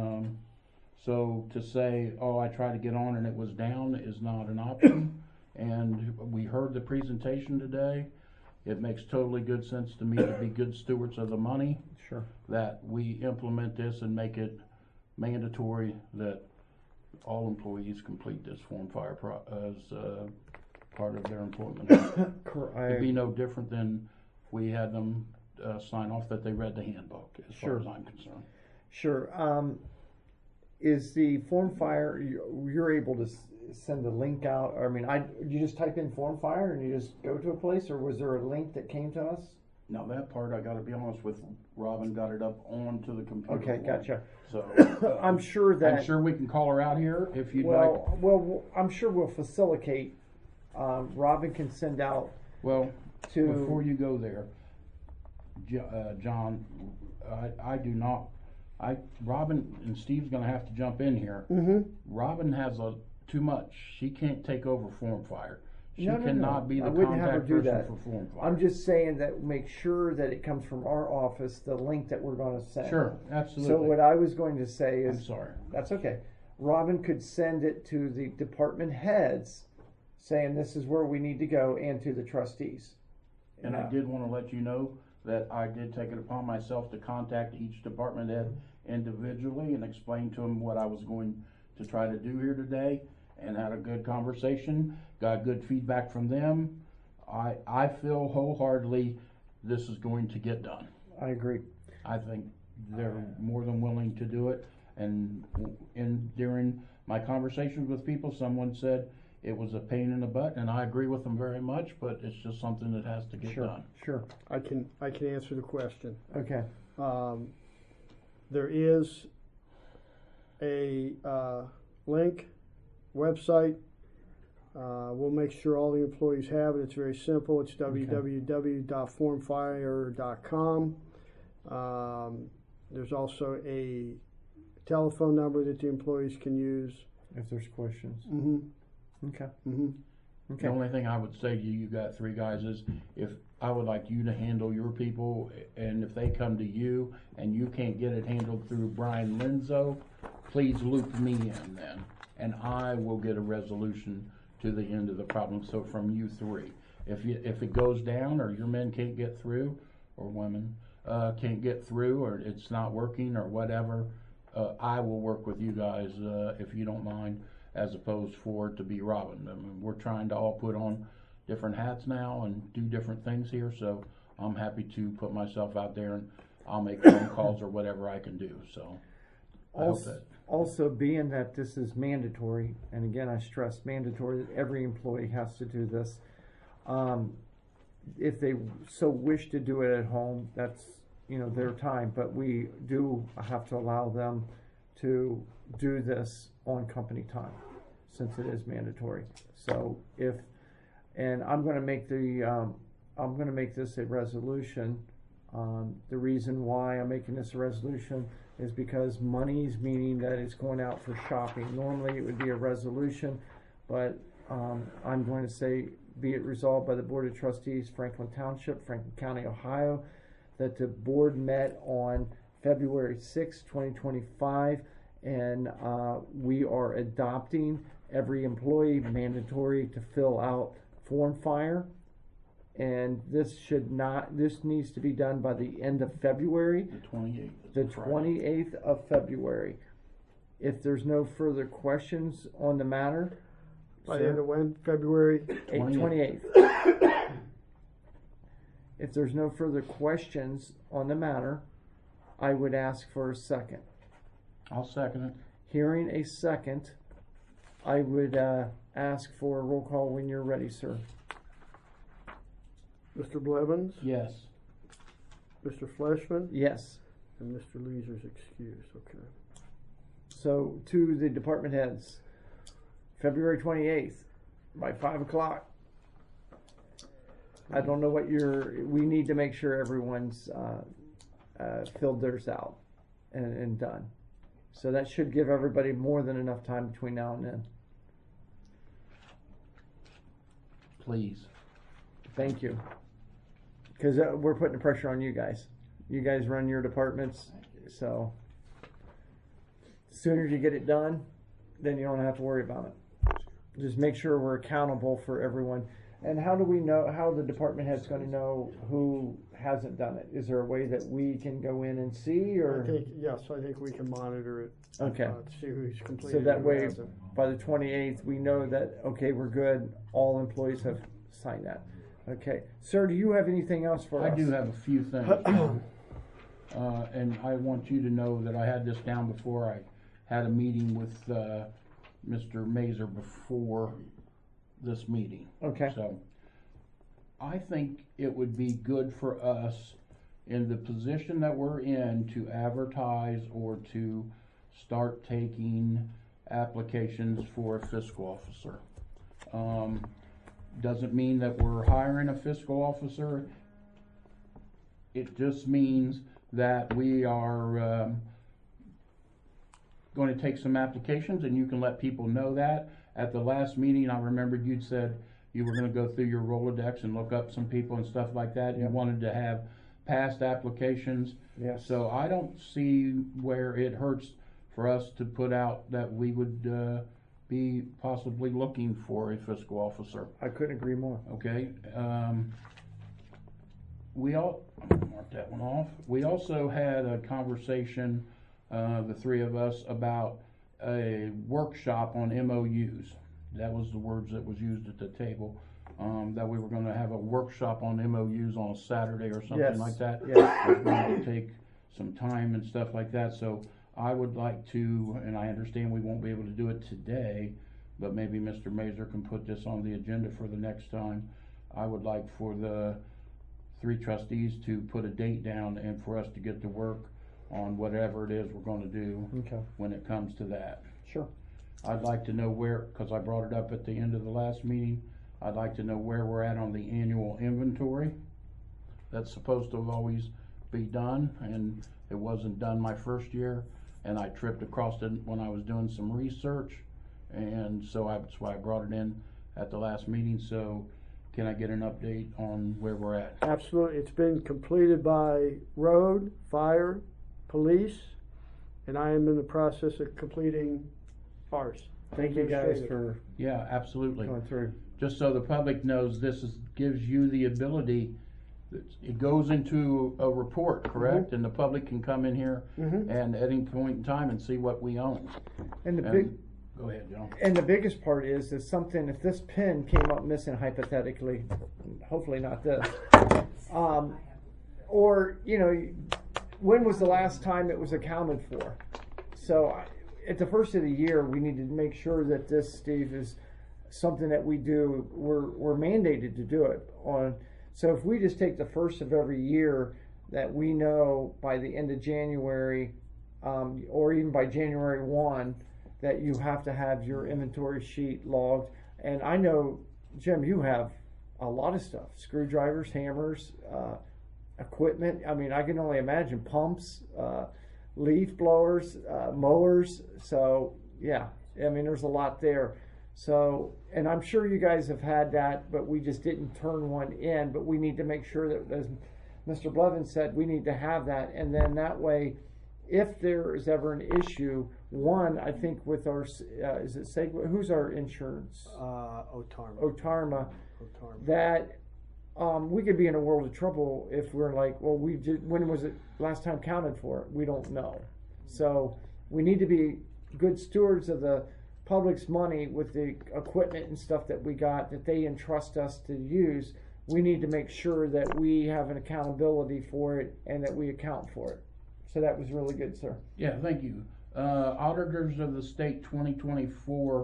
So to say, oh, I tried to get on and it was down is not an option. And we heard the presentation today. It makes totally good sense to me to be good stewards of the money. Sure. That we implement this and make it mandatory that all employees complete this form fire as part of their employment. It'd be no different than we had them sign off that they read the handbook, as far as I'm concerned. Sure. Is the form fire, you're able to send a link out? I mean, you just type in form fire and you just go to a place, or was there a link that came to us? Now that part, I gotta be honest with, Robin got it up onto the computer. Okay, gotcha. So I'm sure that. I'm sure we can call her out here if you'd like. Well, I'm sure we'll facilitate. Robin can send out. Well, to before you go there, John, I do not. Robin and Steve's gonna have to jump in here. Mm-hmm. Robin has too much. She can't take over form fire. She No. cannot be the I wouldn't have her contact do person that. for form fire. I'm just saying that make sure that it comes from our office, the link that we're going to send. Sure, absolutely. So what I was going to say is, I'm sorry. That's okay. Robin could send it to the department heads, saying this is where we need to go, and to the trustees. And I did want to let you know that I did take it upon myself to contact each department head individually and explain to them what I was going to try to do here today, and had a good conversation, got good feedback from them. I feel wholeheartedly this is going to get done. I agree. I think they're more than willing to do it, and during my conversations with people, someone said it was a pain in the butt, and I agree with them very much, but it's just something that has to get done. Sure. I can answer the question. Okay. There is a link, website. We'll make sure all the employees have it. It's very simple. It's www.formfire.com. There's also a telephone number that the employees can use if there's questions. Mm-hmm. Okay. Mm-hmm. The only thing I would say to you, you got three guys, is if I would like you to handle your people, and if they come to you and you can't get it handled through Brian Linzo, please loop me in then, and I will get a resolution to the end of the problem. So from you three, if it goes down, or your men can't get through, or women can't get through, or it's not working, or whatever, I will work with you guys if you don't mind, as opposed for it to be Robin. I mean, we're trying to all put on different hats now and do different things here, so I'm happy to put myself out there, and I'll make phone calls or whatever I can do. So I hope that. Also, being that this is mandatory, and again I stress mandatory, that every employee has to do this. If they so wish to do it at home, that's their time, but we do have to allow them to do this on company time, since it is mandatory. So and I'm going to make this a resolution. The reason why I'm making this a resolution is because money's meaning that it's going out for shopping. Normally it would be a resolution, but I'm going to say be it resolved by the Board of Trustees, Franklin Township, Franklin County, Ohio, that the board met on February 6, 2025, and we are adopting every employee mandatory to fill out Form Fire. And this needs to be done by the end of February. The 28th. The 28th of February. If there's no further questions on the matter. By the end of when? February? 28th. If there's no further questions on the matter, I would ask for a second. I'll second it. Hearing a second, I would ask for a roll call when you're ready, sir. Mr. Blevins? Yes. Mr. Fleshman? Yes. And Mr. Leeser's excused, okay. So to the department heads, February 28th by 5 o'clock. I don't know what we need to make sure everyone's filled theirs out and done. So that should give everybody more than enough time between now and then. Please. Thank you. Because we're putting the pressure on you guys. You guys run your departments, so as soon as you get it done, then you don't have to worry about it. Just make sure we're accountable for everyone. And how do we know, how the department head's going to know who hasn't done it? Is there a way that we can go in and see, or? I think we can monitor it. Okay. See who's completed. So that and who way, hasn't. by the 28th, we know that, okay, we're good. All employees have signed that. Okay. Sir, do you have anything else for us? I do have a few things. And I want you to know that I had this down before I had a meeting with Mr. Mazer before this meeting. Okay. So I think it would be good for us in the position that we're in to advertise or to start taking applications for a fiscal officer. Doesn't mean that we're hiring a fiscal officer. It just means that we are going to take some applications, and you can let people know that. At the last meeting, I remembered you'd said you were going to go through your Rolodex and look up some people and stuff like that. You wanted to have past applications. Yes. So I don't see where it hurts for us to put out that we would be possibly looking for a fiscal officer. I couldn't agree more. Okay. Mark that one off. We also had a conversation, the three of us, about a workshop on MOUs. That was the words that was used at the table. That we were going to have a workshop on MOUs on a Saturday or something like that. Yes. It's going to take some time and stuff like that. So I would like to, and I understand we won't be able to do it today, but maybe Mr. Mazer can put this on the agenda for the next time. I would like for the three trustees to put a date down and for us to get to work on whatever it is we're going to do when it comes to that. Sure. I'd like to know where, because I brought it up at the end of the last meeting, I'd like to know where we're at on the annual inventory. That's supposed to always be done, and it wasn't done my first year, and I tripped across it when I was doing some research, and so that's why I brought it in at the last meeting. So can I get an update on where we're at? Absolutely. It's been completed by road, fire, police, and I am in the process of completing ours. Thank you guys for absolutely going through. Just so the public knows, gives you the ability. It goes into a report, correct? And the public can come in here and at any point in time and see what we own. And go ahead, Joe. And the biggest part is something, if this pen came up missing hypothetically, hopefully not this, or, when was the last time it was accounted for? So at the first of the year, we need to make sure that this, Steve, is something that we do. We're mandated to do it on. So if we just take the first of every year, that we know by the end of January, or even by January 1, that you have to have your inventory sheet logged. And I know, Jim, you have a lot of stuff: screwdrivers, hammers, equipment. I mean, I can only imagine pumps, leaf blowers, mowers. So yeah, I mean, there's a lot there. So, and I'm sure you guys have had that, but we just didn't turn one in. But we need to make sure that, as Mr. Blevins said, we need to have that. And then that way, if there is ever an issue, one, I think with our, is it Segway? Who's our insurance? Otarma. That we could be in a world of trouble if we're like, well, when was it last time counted for? We don't know. So we need to be good stewards of the public's money with the equipment and stuff that we got that they entrust us to use. We need to make sure that we have an accountability for it and that we account for it. So that was really good, sir. Yeah, thank you. Auditors of the State 2024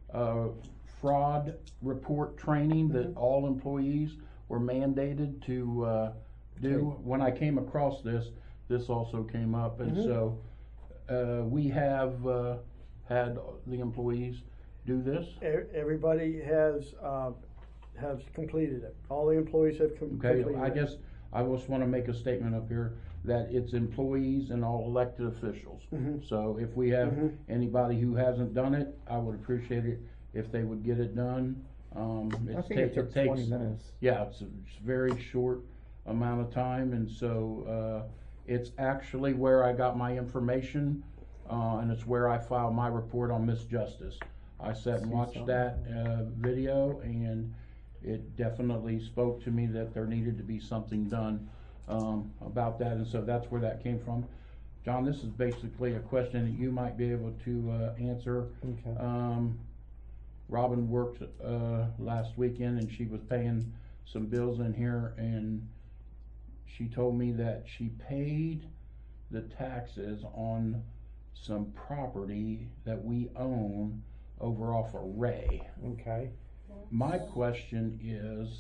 fraud report training that all employees were mandated to do. When I came across this also came up, and so we have had the employees do this. Everybody has completed it. All the employees have completed it. I guess I just want to make a statement up here that it's employees and all elected officials. So if we have anybody who hasn't done it, I would appreciate it if they would get it done. I think it took 20 minutes. Yeah, it's a very short amount of time, and so it's actually where I got my information, and it's where I filed my report on misjustice. I sat and watched that video, and it definitely spoke to me that there needed to be something done about that, and so that's where that came from. John, this is basically a question that you might be able to answer. Okay. Robin worked last weekend, and she was paying some bills in here, and she told me that she paid the taxes on some property that we own over off of Ray. Okay. My question is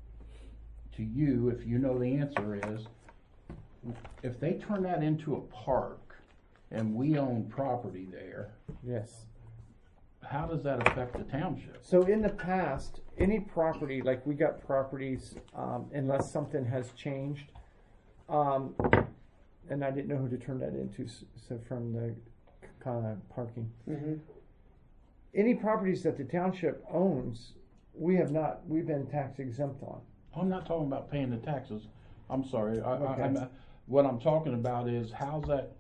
to you, if you know the answer, is if they turn that into a park and we own property there, yes, how does that affect the township? So in the past, any property, like we got properties, unless something has changed, and I didn't know who to turn that into, so from the kind of parking. Any properties that the township owns, we've been tax exempt on. I'm not talking about paying the taxes. I'm sorry. Okay. What I'm talking about is how's that,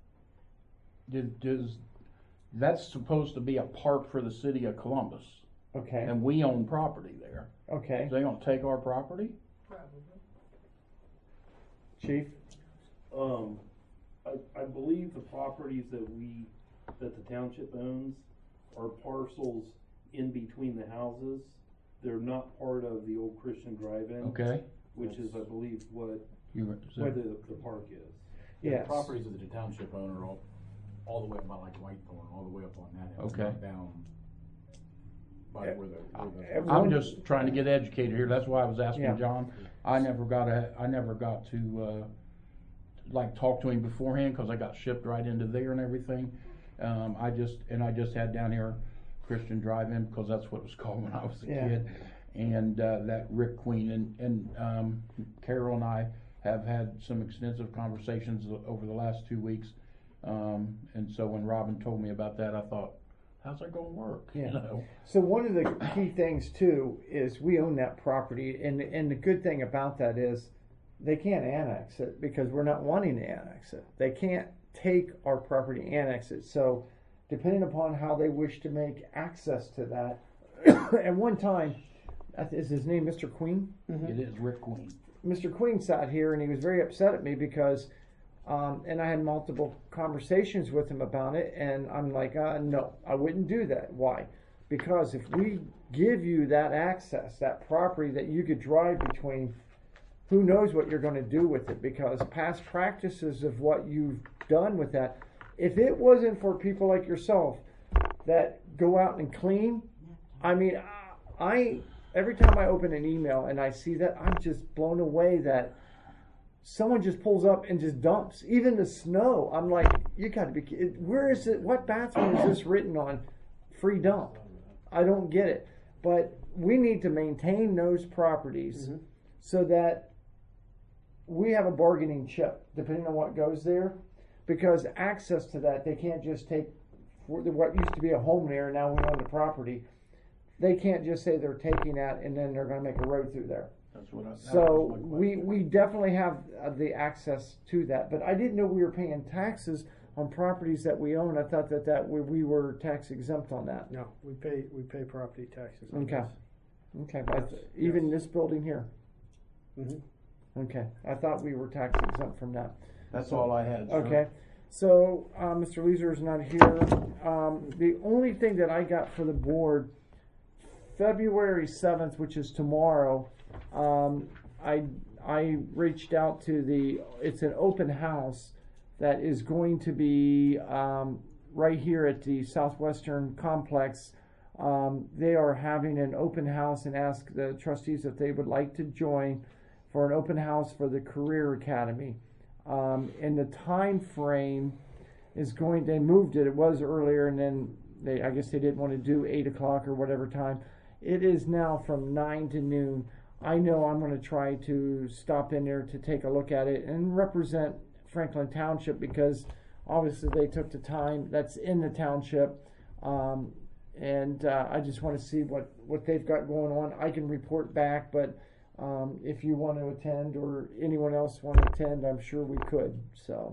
that's supposed to be a park for the city of Columbus. Okay. And we own property there. Okay. So they gonna take our property? Chief? I believe the properties that the township owns are parcels in between the houses. They're not part of the old Christian Drive-In. Okay. Which is, I believe, what the park is. Yes. The properties of the township owner are all the way by like Whitethorn, all the way up on that end. Okay. Not down by where the I'm just trying to get educated here. That's why I was asking Yeah. John. I never got to like talk to him beforehand because I got shipped right into there and everything. I just had down here Christian Drive-In because that's what it was called when I was a kid. And that Rick Queen and Carol and I have had some extensive conversations over the last 2 weeks. And so when Robin told me about that, I thought, how's that going to work? Yeah. You know? So one of the key things too is we own that property, and the good thing about that is they can't annex it because we're not wanting to annex it. They can't take our property and annex it. So depending upon how they wish to make access to that, at one time, is his name Mr. Queen? It is Rick Queen. Mr. Queen sat here and he was very upset at me because, and I had multiple conversations with him about it, and I'm like, no, I wouldn't do that. Why? Because if we give you that access, that property that you could drive between, who knows what you're going to do with it, because past practices of what you've done with that, if it wasn't for people like yourself that go out and clean, I mean, every time I open an email and I see that, I'm just blown away that someone just pulls up and just dumps. Even the snow, I'm like, you got to be kidding. Where is it? What bathroom is this written on? Free dump. I don't get it. But we need to maintain those properties so that we have a bargaining chip, depending on what goes there. Because access to that, they can't just take what used to be a home there, now we own the property. they can't just say they're taking that and then they're gonna make a road through there. That's what I. that So was my we question. definitely have the access to that, but I didn't know we were paying taxes on properties that we own. I thought that we were tax exempt on that. No, we pay property taxes. on Okay. this. Okay, but even this building here. Mhm. Okay, I thought we were tax exempt from that. That's all I had, sir. Okay, so Mr. Leeser is not here. The only thing that I got for the board, February 7th, which is tomorrow, I reached out to it's an open house that is going to be right here at the Southwestern Complex. They are having an open house and asked the trustees if they would like to join for an open house for the Career Academy. And the time frame is they moved it. It was earlier, and then I guess they didn't want to do 8 o'clock or whatever time. It is now from 9 to noon. I know I'm going to try to stop in there to take a look at it and represent Franklin Township, because obviously they took the time. That's in the township. And I just want to see what they've got going on. I can report back, but if you want to attend or anyone else want to attend, I'm sure we could. So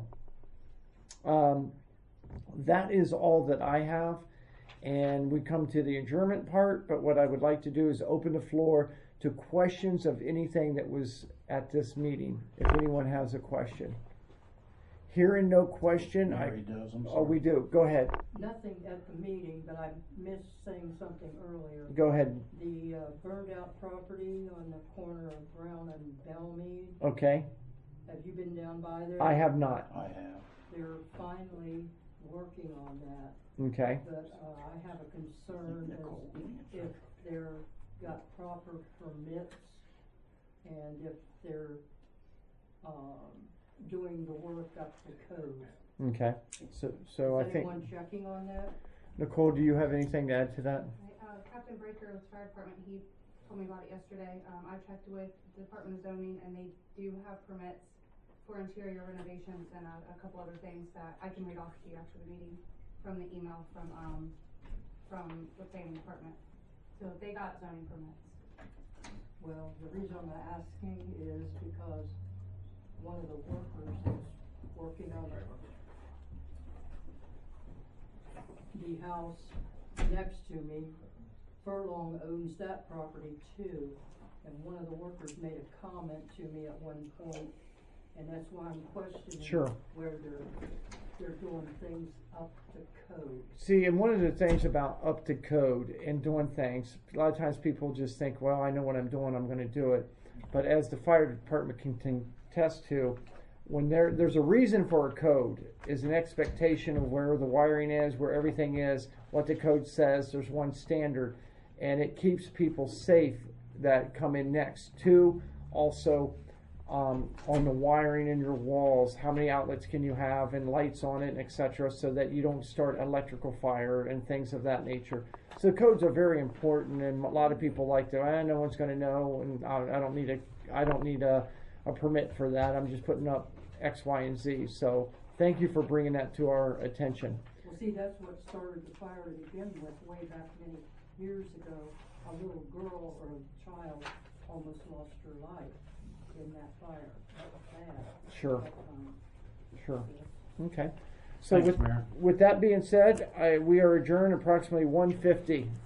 that is all that I have. And we come to the adjournment part, but what I would like to do is open the floor to questions of anything that was at this meeting, if anyone has a question. Hearing no question, Mary does, I'm oh, we do. Go ahead. Nothing at the meeting, but I missed saying something earlier. Go ahead. The burned out property on the corner of Brown and Bellmead. Okay. Have you been down by there? I have not. I have. They're finally working on that. Okay. But I have a concern as if they're got proper permits and if they're doing the work up to code. Okay. So Is I think, anyone checking on that? Nicole, do you have anything to add to that? Captain Breaker with Fire Department, he told me about it yesterday. I checked with the Department of Zoning, and they do have permits for interior renovations and a couple other things that I can read off to you after the meeting from the email from the planning department. So they got zoning permits. Well, the reason I'm asking is because one of the workers is working on the house next to me. Furlong owns that property too, and one of the workers made a comment to me at one point, and that's why I'm questioning where they're doing things up to code. See, and one of the things about up to code and doing things, a lot of times people just think, well, I know what I'm doing, I'm going to do it. But as the fire department can attest to, when there's a reason for a code, is an expectation of where the wiring is, where everything is, what the code says, there's one standard, and it keeps people safe that come in next. Two, also, on the wiring in your walls, how many outlets can you have and lights on it, etc., so that you don't start electrical fire and things of that nature. So codes are very important, and a lot of people like to, no one's going to know, and I don't need a permit for that. I'm just putting up X, Y, and Z. So thank you for bringing that to our attention. Well, see, that's what started the fire to begin with, way back many years ago. A little girl or a child almost lost her life in that fire. That was bad. Sure. Sure. Okay. So Thanks, Mayor. with that being said, we are adjourned approximately 1:50.